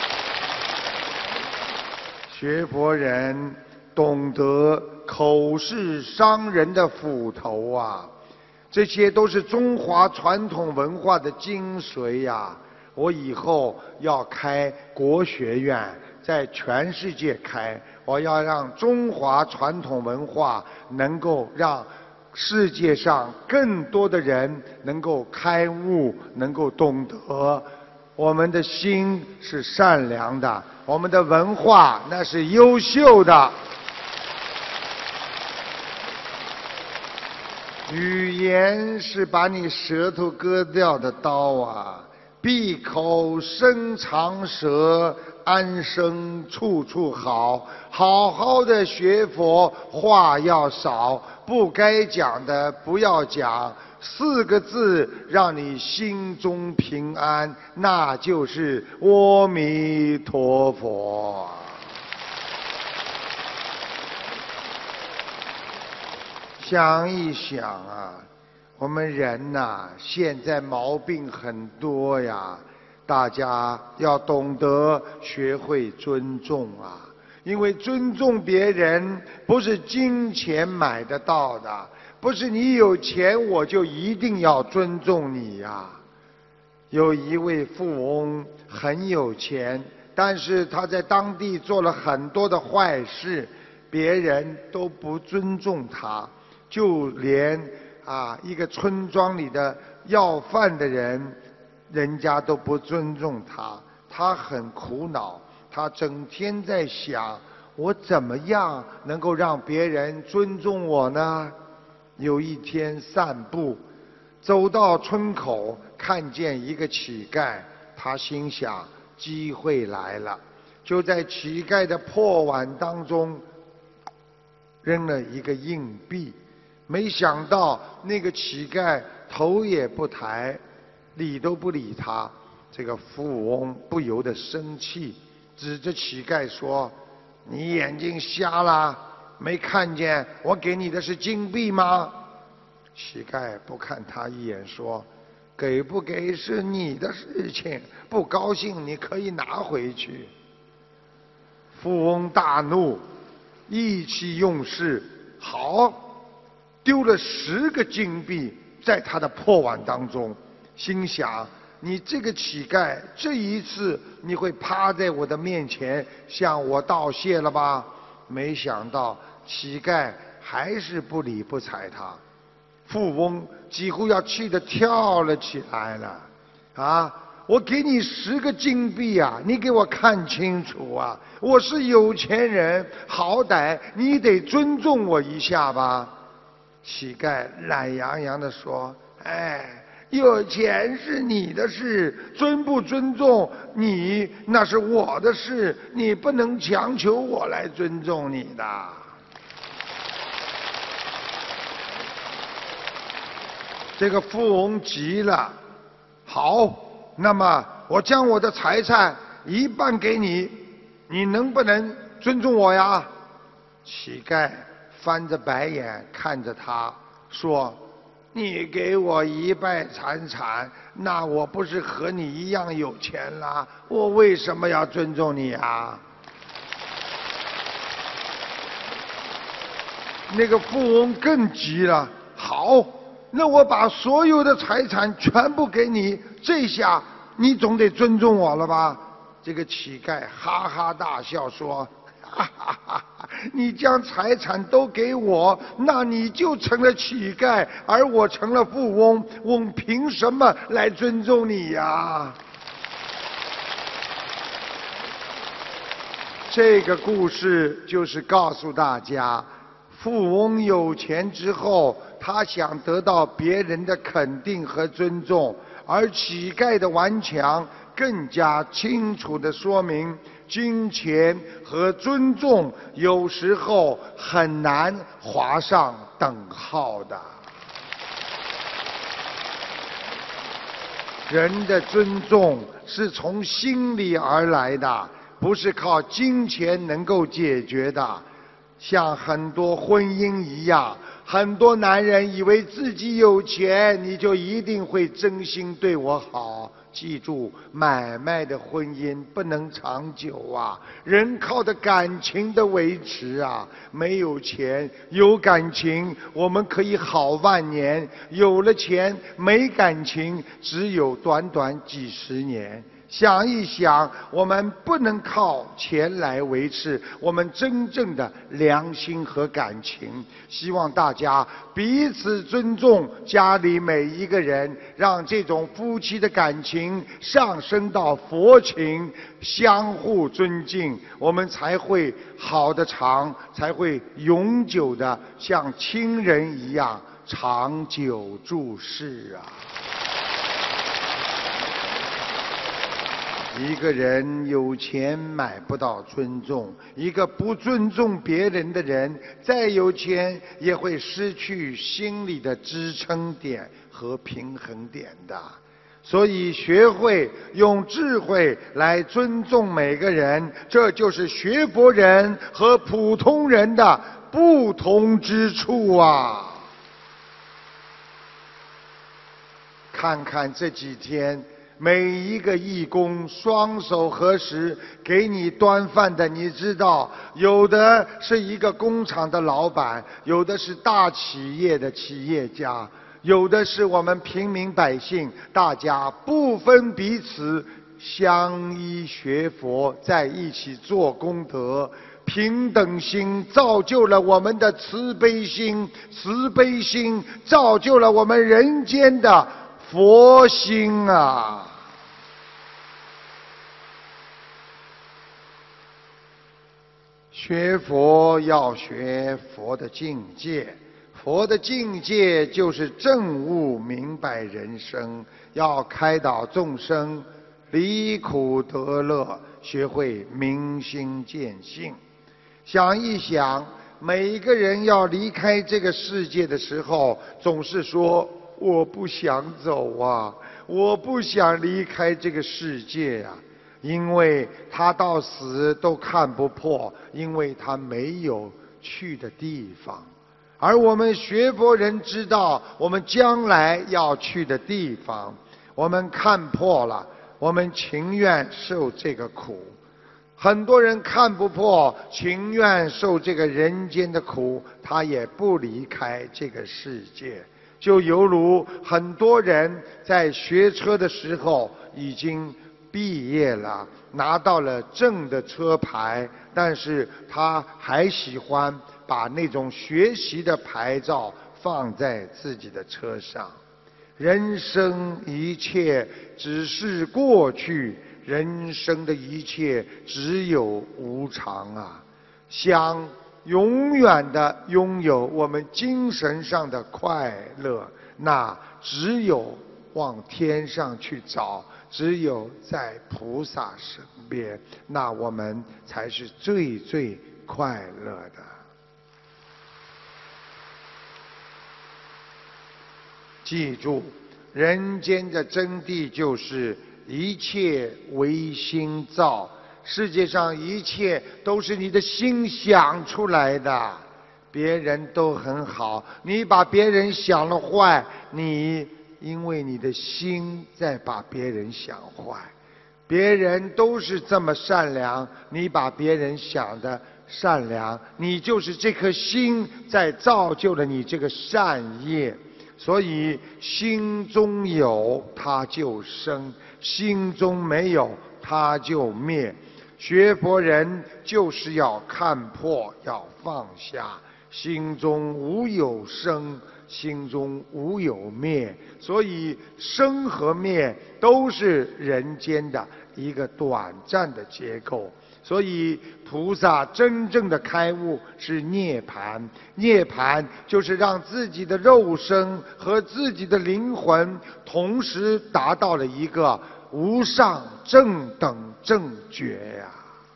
学佛人懂得口是伤人的斧头啊，这些都是中华传统文化的精髓呀、啊。我以后要开国学院，在全世界开，我要让中华传统文化能够让世界上更多的人能够开悟，能够懂得我们的心是善良的，我们的文化那是优秀的。语言是把你舌头割掉的刀啊，闭口生长舌， 安生处处好，好好的学佛，话要少，不该讲的不要讲，四个字让你心中平安，那就是阿弥陀佛。想一想啊，我们人呐、啊，现在毛病很多呀。大家要懂得学会尊重啊，因为尊重别人不是金钱买得到的，不是你有钱我就一定要尊重你呀。有一位富翁很有钱，但是他在当地做了很多的坏事，别人都不尊重他，就连啊一个村庄里的要饭的人，人家都不尊重他，他很苦恼，他整天在想，我怎么样能够让别人尊重我呢？有一天散步，走到村口，看见一个乞丐，他心想，机会来了，就在乞丐的破碗当中扔了一个硬币，没想到那个乞丐头也不抬，理都不理他。这个富翁不由得生气，指着乞丐说，你眼睛瞎了，没看见我给你的是金币吗？乞丐不看他一眼说，给不给是你的事情，不高兴你可以拿回去。富翁大怒，意气用事，好，丢了十个金币在他的破碗当中，心想，你这个乞丐，这一次你会趴在我的面前向我道谢了吧？没想到乞丐还是不理不睬他，富翁几乎要气得跳了起来了。啊，我给你十个金币啊，你给我看清楚啊，我是有钱人，好歹你得尊重我一下吧。乞丐懒洋洋地说，哎，有钱是你的事，尊不尊重你那是我的事，你不能强求我来尊重你的。这个富翁急了，好，那么我将我的财产一半给你，你能不能尊重我呀？乞丐翻着白眼看着他说，你给我一半财产，那我不是和你一样有钱啦？我为什么要尊重你啊？那个富翁更急了，好，那我把所有的财产全部给你，这下你总得尊重我了吧？这个乞丐哈哈大笑说，哈哈哈哈，你将财产都给我，那你就成了乞丐，而我成了富翁，我凭什么来尊重你呀？这个故事就是告诉大家，富翁有钱之后，他想得到别人的肯定和尊重，而乞丐的顽强更加清楚地说明，金钱和尊重有时候很难划上等号的。人的尊重是从心里而来的，不是靠金钱能够解决的。像很多婚姻一样，很多男人以为自己有钱，你就一定会真心对我好。记住，买卖的婚姻不能长久啊，人靠的感情的维持啊。没有钱，有感情，我们可以好万年；有了钱，没感情，只有短短几十年。想一想，我们不能靠钱来维持我们真正的良心和感情。希望大家彼此尊重家里每一个人，让这种夫妻的感情上升到佛情，相互尊敬，我们才会好得长，才会永久的像亲人一样长久住世啊。 一个人有钱买不到尊重，一个不尊重别人的人，再有钱也会失去心里的支撑点和平衡点的。所以学会用智慧来尊重每个人，这就是学佛人和普通人的不同之处啊！看看这几天每一个义工双手合十给你端饭的，你知道，有的是一个工厂的老板，有的是大企业的企业家，有的是我们平民百姓，大家不分彼此，相依学佛，在一起做功德。平等心造就了我们的慈悲心，慈悲心造就了我们人间的佛心啊！学佛要学佛的境界，佛的境界就是证悟明白人生，要开导众生离苦得乐，学会明心见性。想一想，每一个人要离开这个世界的时候，总是说我不想走啊，我不想离开这个世界啊，因为他到死都看不破，因为他没有去的地方。而我们学佛人知道我们将来要去的地方，我们看破了，我们情愿受这个苦。很多人看不破，情愿受这个人间的苦，他也不离开这个世界。就犹如很多人在学车的时候已经毕业了，拿到了正的车牌，但是他还喜欢把那种学习的牌照放在自己的车上。人生一切只是过去，人生的一切只有无常啊！想永远的拥有我们精神上的快乐，那只有往天上去找，只有在菩萨身边，那我们才是最最快乐的。记住，人间的真谛就是一切唯心造，世界上一切都是你的心想出来的。别人都很好，你把别人想了坏，你因为你的心在把别人想坏。别人都是这么善良，你把别人想的善良，你就是这颗心在造就了你这个善业。所以心中有它就生，心中没有它就灭。学佛人就是要看破，要放下，心中无有生，心中无有灭。所以生和灭都是人间的一个短暂的结构。所以菩萨真正的开悟是涅槃，涅槃就是让自己的肉身和自己的灵魂同时达到了一个无上正等正觉呀、啊。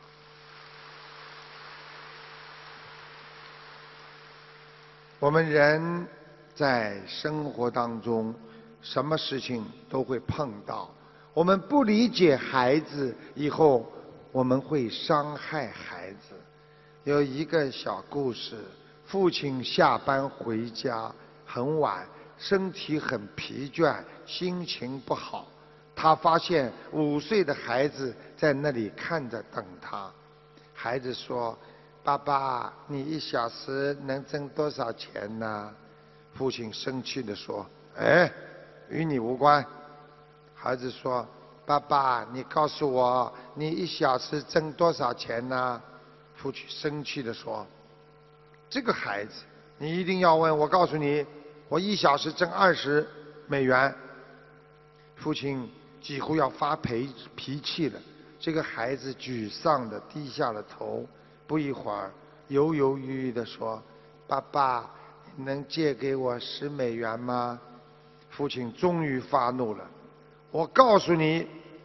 我们人在生活当中，什么事情都会碰到。我们不理解孩子，以后我们会伤害孩子。有一个小故事，父亲下班回家很晚，身体很疲倦，心情不好。他发现五岁的孩子在那里看着等他。孩子说：“爸爸，你一小时能挣多少钱呢？”父亲生气地说：“哎，与你无关。”孩子说：“爸爸，你告诉我，你一小时挣多少钱呢？”父亲生气地说：“这个孩子，你一定要问，我告诉你，我一小时挣二十美元。”父亲几乎要发脾脾气了。这个孩子沮丧地低下了头，不一会儿，犹犹豫豫地说：“爸爸，你能借给我十美元吗？”父亲终于发怒了。我告诉你，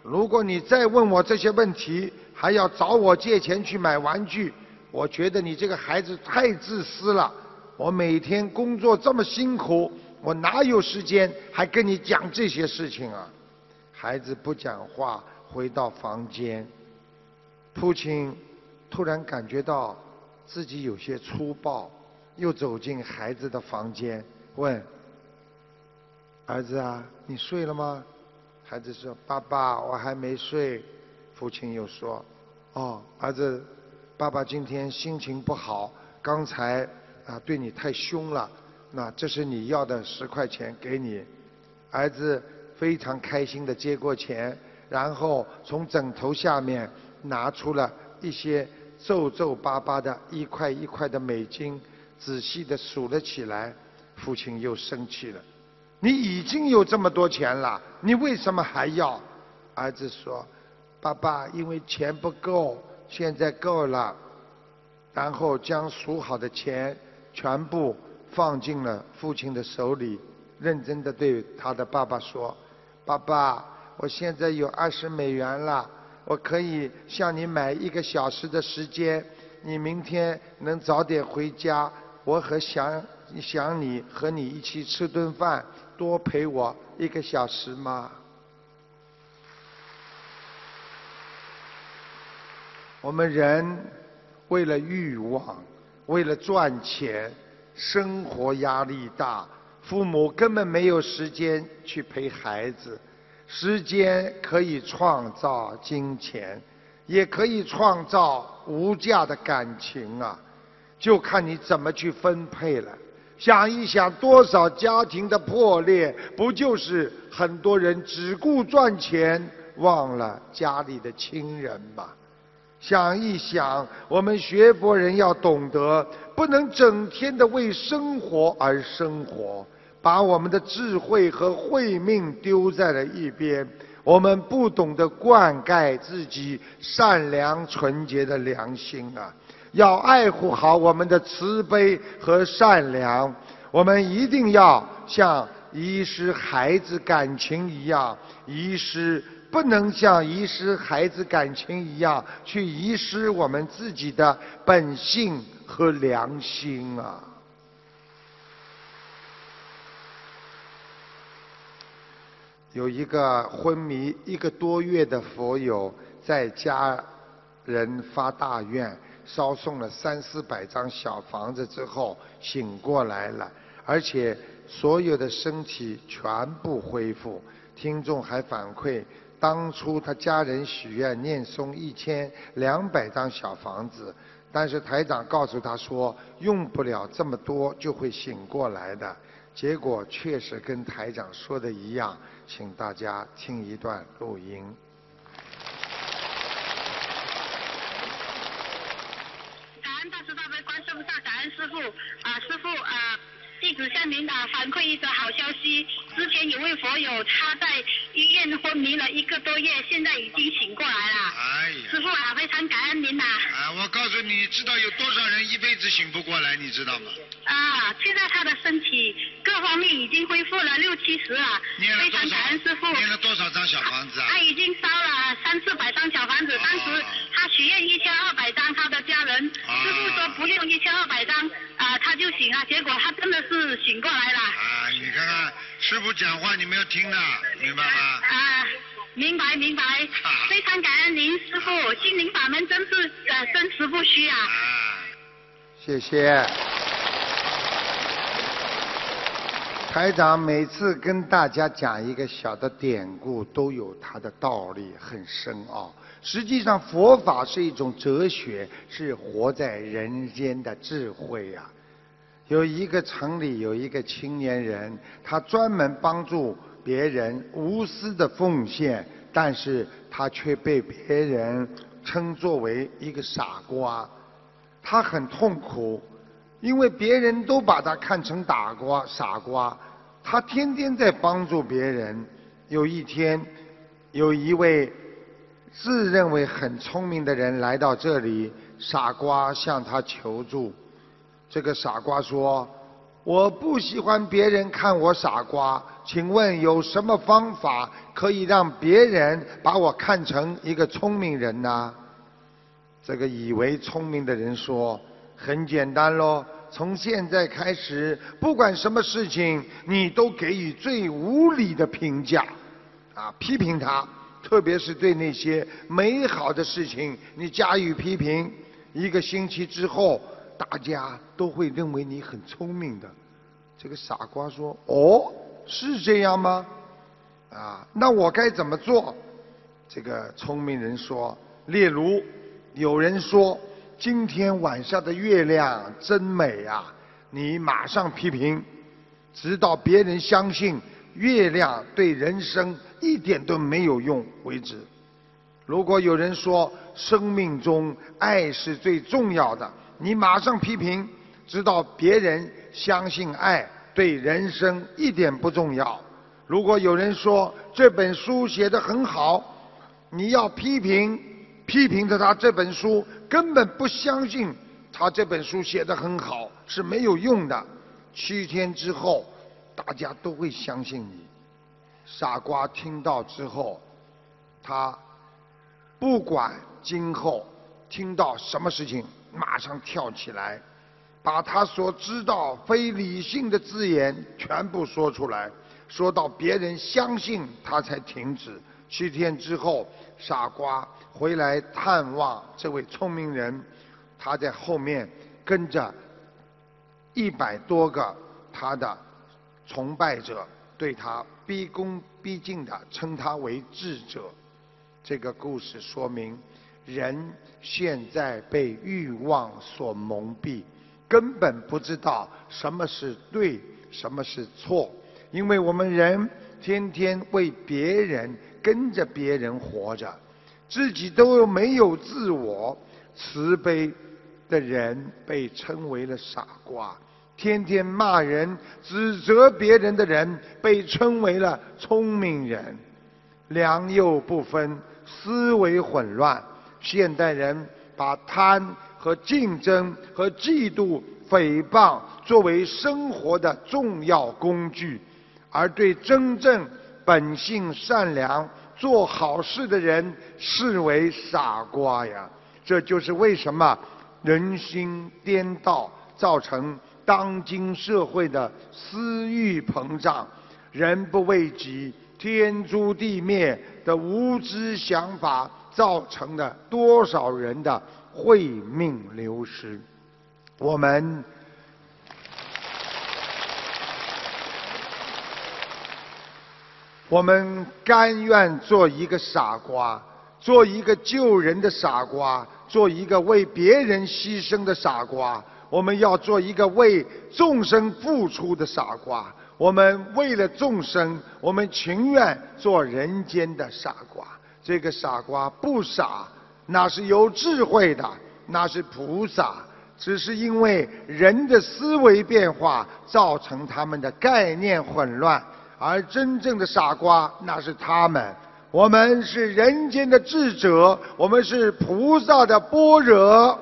如果你再问我这些问题，还要找我借钱去买玩具，我觉得你这个孩子太自私了。我每天工作这么辛苦，我哪有时间还跟你讲这些事情啊？孩子不讲话，回到房间，父亲突然感觉到自己有些粗暴，又走进孩子的房间，问：儿子啊，你睡了吗？孩子说：爸爸，我还没睡。父亲又说：哦，儿子，爸爸今天心情不好，刚才啊对你太凶了，那这是你要的十块钱，给你。儿子非常开心地接过钱，然后从枕头下面拿出了一些皱皱巴巴的一块一块的美金，仔细地数了起来。父亲又生气了：你已经有这么多钱了，你为什么还要？儿子说：爸爸，因为钱不够，现在够了。然后将数好的钱全部放进了父亲的手里，认真地对他的爸爸说：爸爸，我现在有二十美元了，我可以向你买一个小时的时间，你明天能早点回家，我很想想你，和你一起吃顿饭，多陪我一个小时吗？我们人为了欲望，为了赚钱，生活压力大，父母根本没有时间去陪孩子。时间可以创造金钱，也可以创造无价的感情啊，就看你怎么去分配了。想一想，多少家庭的破裂，不就是很多人只顾赚钱，忘了家里的亲人吗？想一想，我们学佛人要懂得，不能整天的为生活而生活，把我们的智慧和慧命丢在了一边。我们不懂得灌溉自己善良纯洁的良心啊！要爱护好我们的慈悲和善良，我们一定要像遗失孩子感情一样遗失。不能像遗失孩子感情一样去遗失我们自己的本性和良心啊！有一个昏迷一个多月的佛友，在家人发大愿，烧送了三四百张小房子之后醒过来了，而且所有的身体全部恢复。听众还反馈，当初他家人许愿念诵一千两百张小房子，但是台长告诉他说用不了这么多就会醒过来的，结果确实跟台长说的一样，请大家听一段录音。 感恩大慈大悲观世音菩萨，感恩师父啊，师父啊。弟子向您啊反馈一则好消息，之前有位佛友他在医院昏迷了一个多月，现在已经醒过来了。 哎呀， 师父啊，非常感恩您呐。 啊，我告诉你，知道有多少人一辈子醒不过来，你知道吗？ 啊，现在他的身体各方面已经恢复了六七十了，非常感恩师父。 念了多少张小房子啊？ 他已经烧了三四百张小房子， 哦、 当时他许愿一千二百张，他的家人、哦、师父说不用一千二百张啊，他就醒了，结果他真的是醒过来了。 啊，你看看师父讲话你没有听的，明白吗？ 啊，明白明白，啊、非常感恩您师父，心灵法门真是呃真实不虚啊。 啊， 谢谢。台长每次跟大家讲一个小的典故，都有它的道理，很深奥。实际上，佛法是一种哲学，是活在人间的智慧啊。有一个城里有一个青年人，他专门帮助别人，无私的奉献，但是他却被别人称作为一个傻瓜。他很痛苦，因为别人都把他看成傻瓜，傻瓜。他天天在帮助别人。有一天，有一位自认为很聪明的人来到这里，傻瓜向他求助。这个傻瓜说： 我不喜欢别人看我傻瓜，请问有什么方法可以让别人把我看成一个聪明人呢？这个以为聪明的人说，很简单咯，从现在开始，不管什么事情，你都给予最无理的评价，啊，批评他，特别是对那些美好的事情，你加以批评。一个星期之后，大家都会认为你很聪明的。这个傻瓜说：“哦，是这样吗？啊，那我该怎么做？”这个聪明人说：“例如，有人说今天晚上的月亮真美啊，你马上批评，直到别人相信月亮对人生一点都没有用为止。如果有人说生命中爱是最重要的，你马上批评，直到别人相信爱对人生一点不重要。如果有人说这本书写得很好，你要批评，批评着他这本书根本不相信他这本书写得很好，是没有用的。七天之后，大家都会相信你。傻瓜听到之后，他不管今后听到什么事情，马上跳起来，把他所知道非理性的字眼全部说出来，说到别人相信他才停止。七天之后，傻瓜回来探望这位聪明人，他在后面跟着一百多个他的崇拜者，对他毕恭毕敬地称他为智者。这个故事说明，人现在被欲望所蒙蔽，根本不知道什么是对，什么是错。因为我们人天天为别人跟着别人活着，自己都没有自我。慈悲的人被称为了傻瓜，天天骂人指责别人的人被称为了聪明人。良莠不分，思维混乱，现代人把贪和竞争和嫉妒、诽谤作为生活的重要工具，而对真正本性善良、做好事的人视为傻瓜呀！这就是为什么人心颠倒，造成当今社会的私欲膨胀、人不为己、天诛地灭的无知想法，造成了多少人的慧命流失。我们我们甘愿做一个傻瓜，做一个救人的傻瓜，做一个为别人牺牲的傻瓜。我们要做一个为众生付出的傻瓜。我们为了众生，我们情愿做人间的傻瓜。这个傻瓜不傻，那是有智慧的，那是菩萨。只是因为人的思维变化，造成他们的概念混乱。而真正的傻瓜，那是他们。我们是人间的智者，我们是菩萨的般若。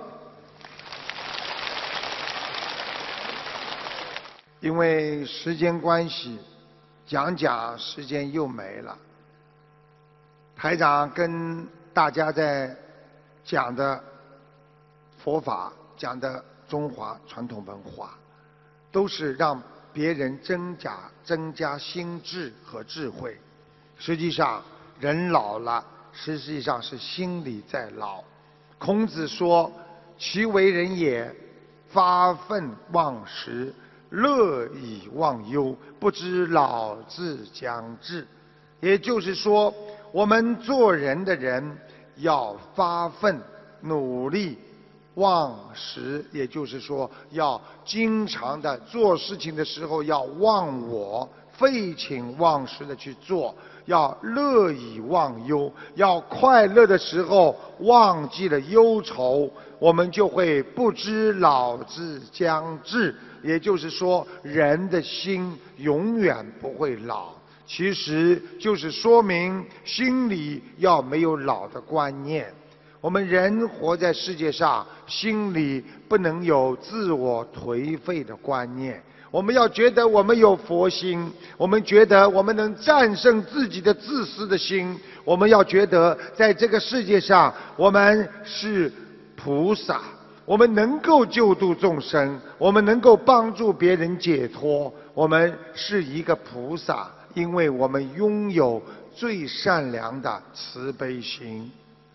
因为时间关系，讲讲时间又没了。台长跟大家在讲的佛法，讲的中华传统文化，都是让别人增加增加心智和智慧。实际上，人老了，实际上是心理在老。孔子说：“其为人也，发愤忘食，乐以忘忧，不知老之将至。”也就是说，我们做人的人要发奋努力忘食，也就是说要经常的做事情的时候要忘我，废寝忘食的去做，要乐以忘忧，要快乐的时候忘记了忧愁，我们就会不知老之将至。也就是说，人的心永远不会老，其实就是说明心里要没有老的观念。我们人活在世界上，心里不能有自我颓废的观念。 我们要觉得我们有佛心，我们觉得我们能战胜自己的自私的心，我们要觉得在这个世界上我们是菩萨，我们能够救度众生，我们能够帮助别人解脱，我们是一个菩萨，因为我们拥有最善良的慈悲心。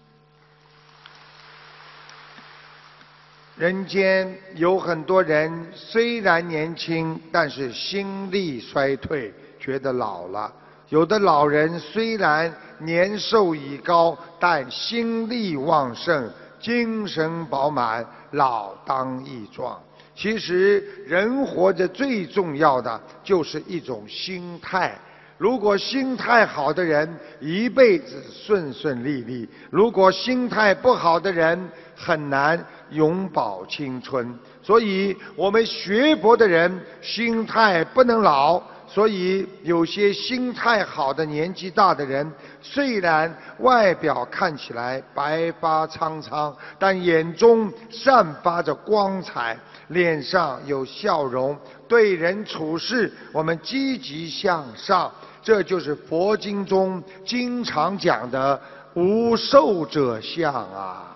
人间有很多人虽然年轻，但是心力衰退，觉得老了；有的老人虽然年寿已高，但心力旺盛，精神饱满，老当益壮。其实人活着最重要的就是一种心态，如果心态好的人一辈子顺顺利利，如果心态不好的人很难永葆青春。所以我们学佛的人心态不能老，所以有些心态好的年纪大的人，虽然外表看起来白发苍苍，但眼中散发着光彩，脸上有笑容，对人处事我们积极向上，这就是佛经中经常讲的无寿者相啊。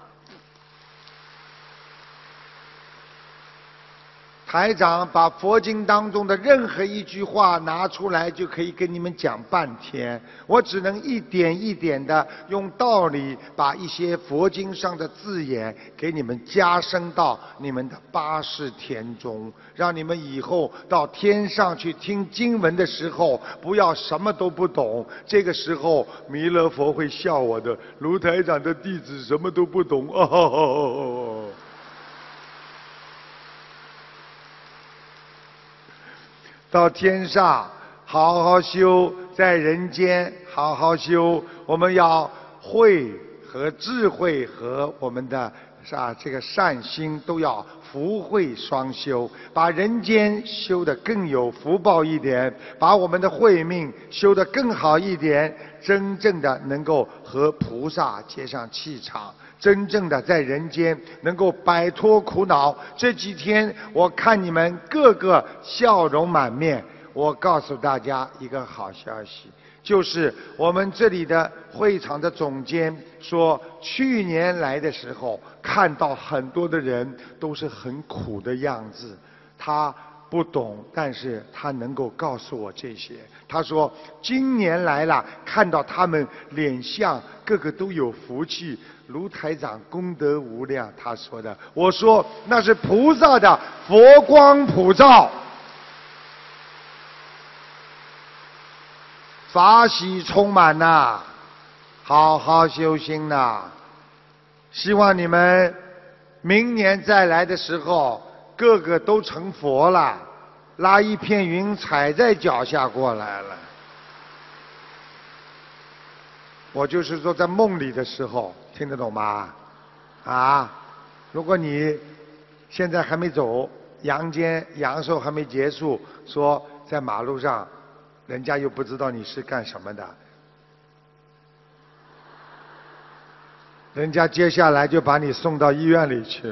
台长把佛经当中的任何一句话拿出来，就可以跟你们讲半天。我只能一点一点的用道理，把一些佛经上的字眼给你们加深到你们的八识田中，让你们以后到天上去听经文的时候，不要什么都不懂。这个时候弥勒佛会笑我的，卢台长的弟子什么都不懂哦哦哦哦。到天上好好修，在人间好好修，我们要慧和智慧和我们的啊这个善心都要福慧双修，把人间修得更有福报一点，把我们的慧命修得更好一点，真正的能够和菩萨接上气场，真正的在人间能够摆脱苦恼。这几天我看你们个个笑容满面，我告诉大家一个好消息，就是我们这里的会场的总监说，去年来的时候看到很多的人都是很苦的样子，他不懂，但是他能够告诉我这些。他说今年来了，看到他们脸相个个都有福气，卢台长功德无量，他说的。我说那是菩萨的佛光普照，法喜充满呐，好好修心呐。希望你们明年再来的时候，个个都成佛了，拉一片云踩在脚下过来了。我就是说在梦里的时候，听得懂吗？啊，如果你现在还没走，阳间阳寿还没结束，说在马路上，人家又不知道你是干什么的，人家接下来就把你送到医院里去了。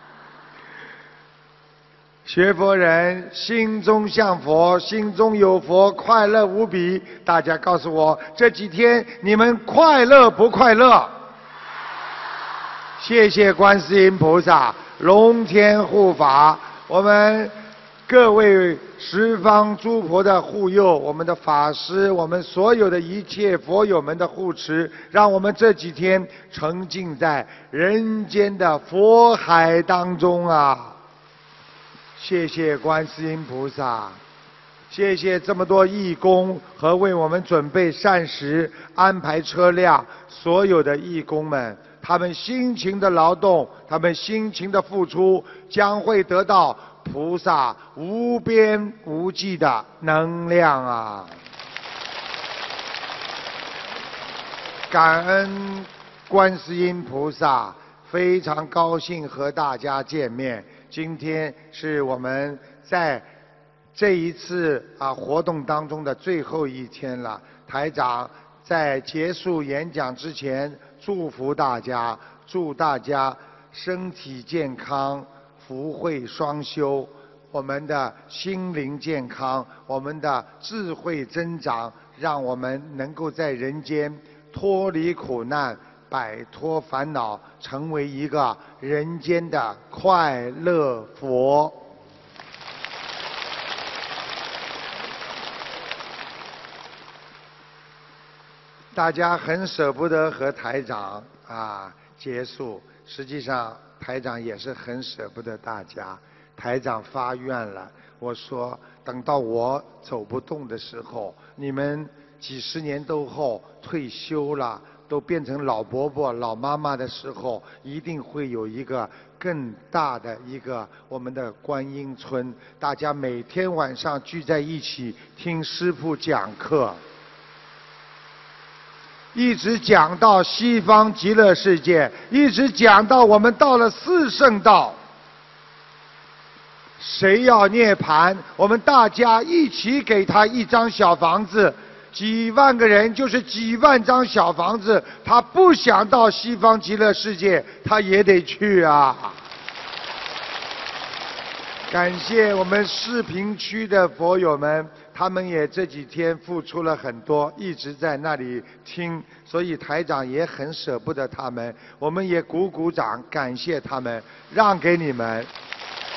学佛人心中像佛，心中有佛，快乐无比。大家告诉我，这几天你们快乐不快乐？谢谢观世音菩萨龙天护法，我们各位十方诸佛的护佑，我们的法师，我们所有的一切佛友们的护持，让我们这几天沉浸在人间的佛海当中啊！谢谢观世音菩萨，谢谢这么多义工和为我们准备膳食、安排车辆所有的义工们，他们辛勤的劳动，他们辛勤的付出，将会得到菩萨无边无际的能量啊！感恩观世音菩萨，非常高兴和大家见面。今天是我们在这一次啊活动当中的最后一天了。台长在结束演讲之前，祝福大家，祝大家身体健康，福慧双修， 我们的心灵健康，我们的智慧增长，让我们能够在人间脱离苦难，摆脱烦恼，成为一个人间的快乐佛。大家很舍不得和台长啊结束，实际上台长也是很舍不得大家。台长发愿了，我说等到我走不动的时候，你们几十年都后退休了，都变成老伯伯、老妈妈的时候，一定会有一个更大的一个我们的观音村，大家每天晚上聚在一起听师父讲课。一直讲到西方极乐世界，一直讲到我们到了四圣道。谁要涅槃，我们大家一起给他一张小房子，几万个人就是几万张小房子，他不想到西方极乐世界，他也得去啊。感谢我们视频区的佛友们，他们也这几天付出了很多，一直在那里听，所以台长也很舍不得他们，我们也鼓鼓掌，感谢他们，让给你们。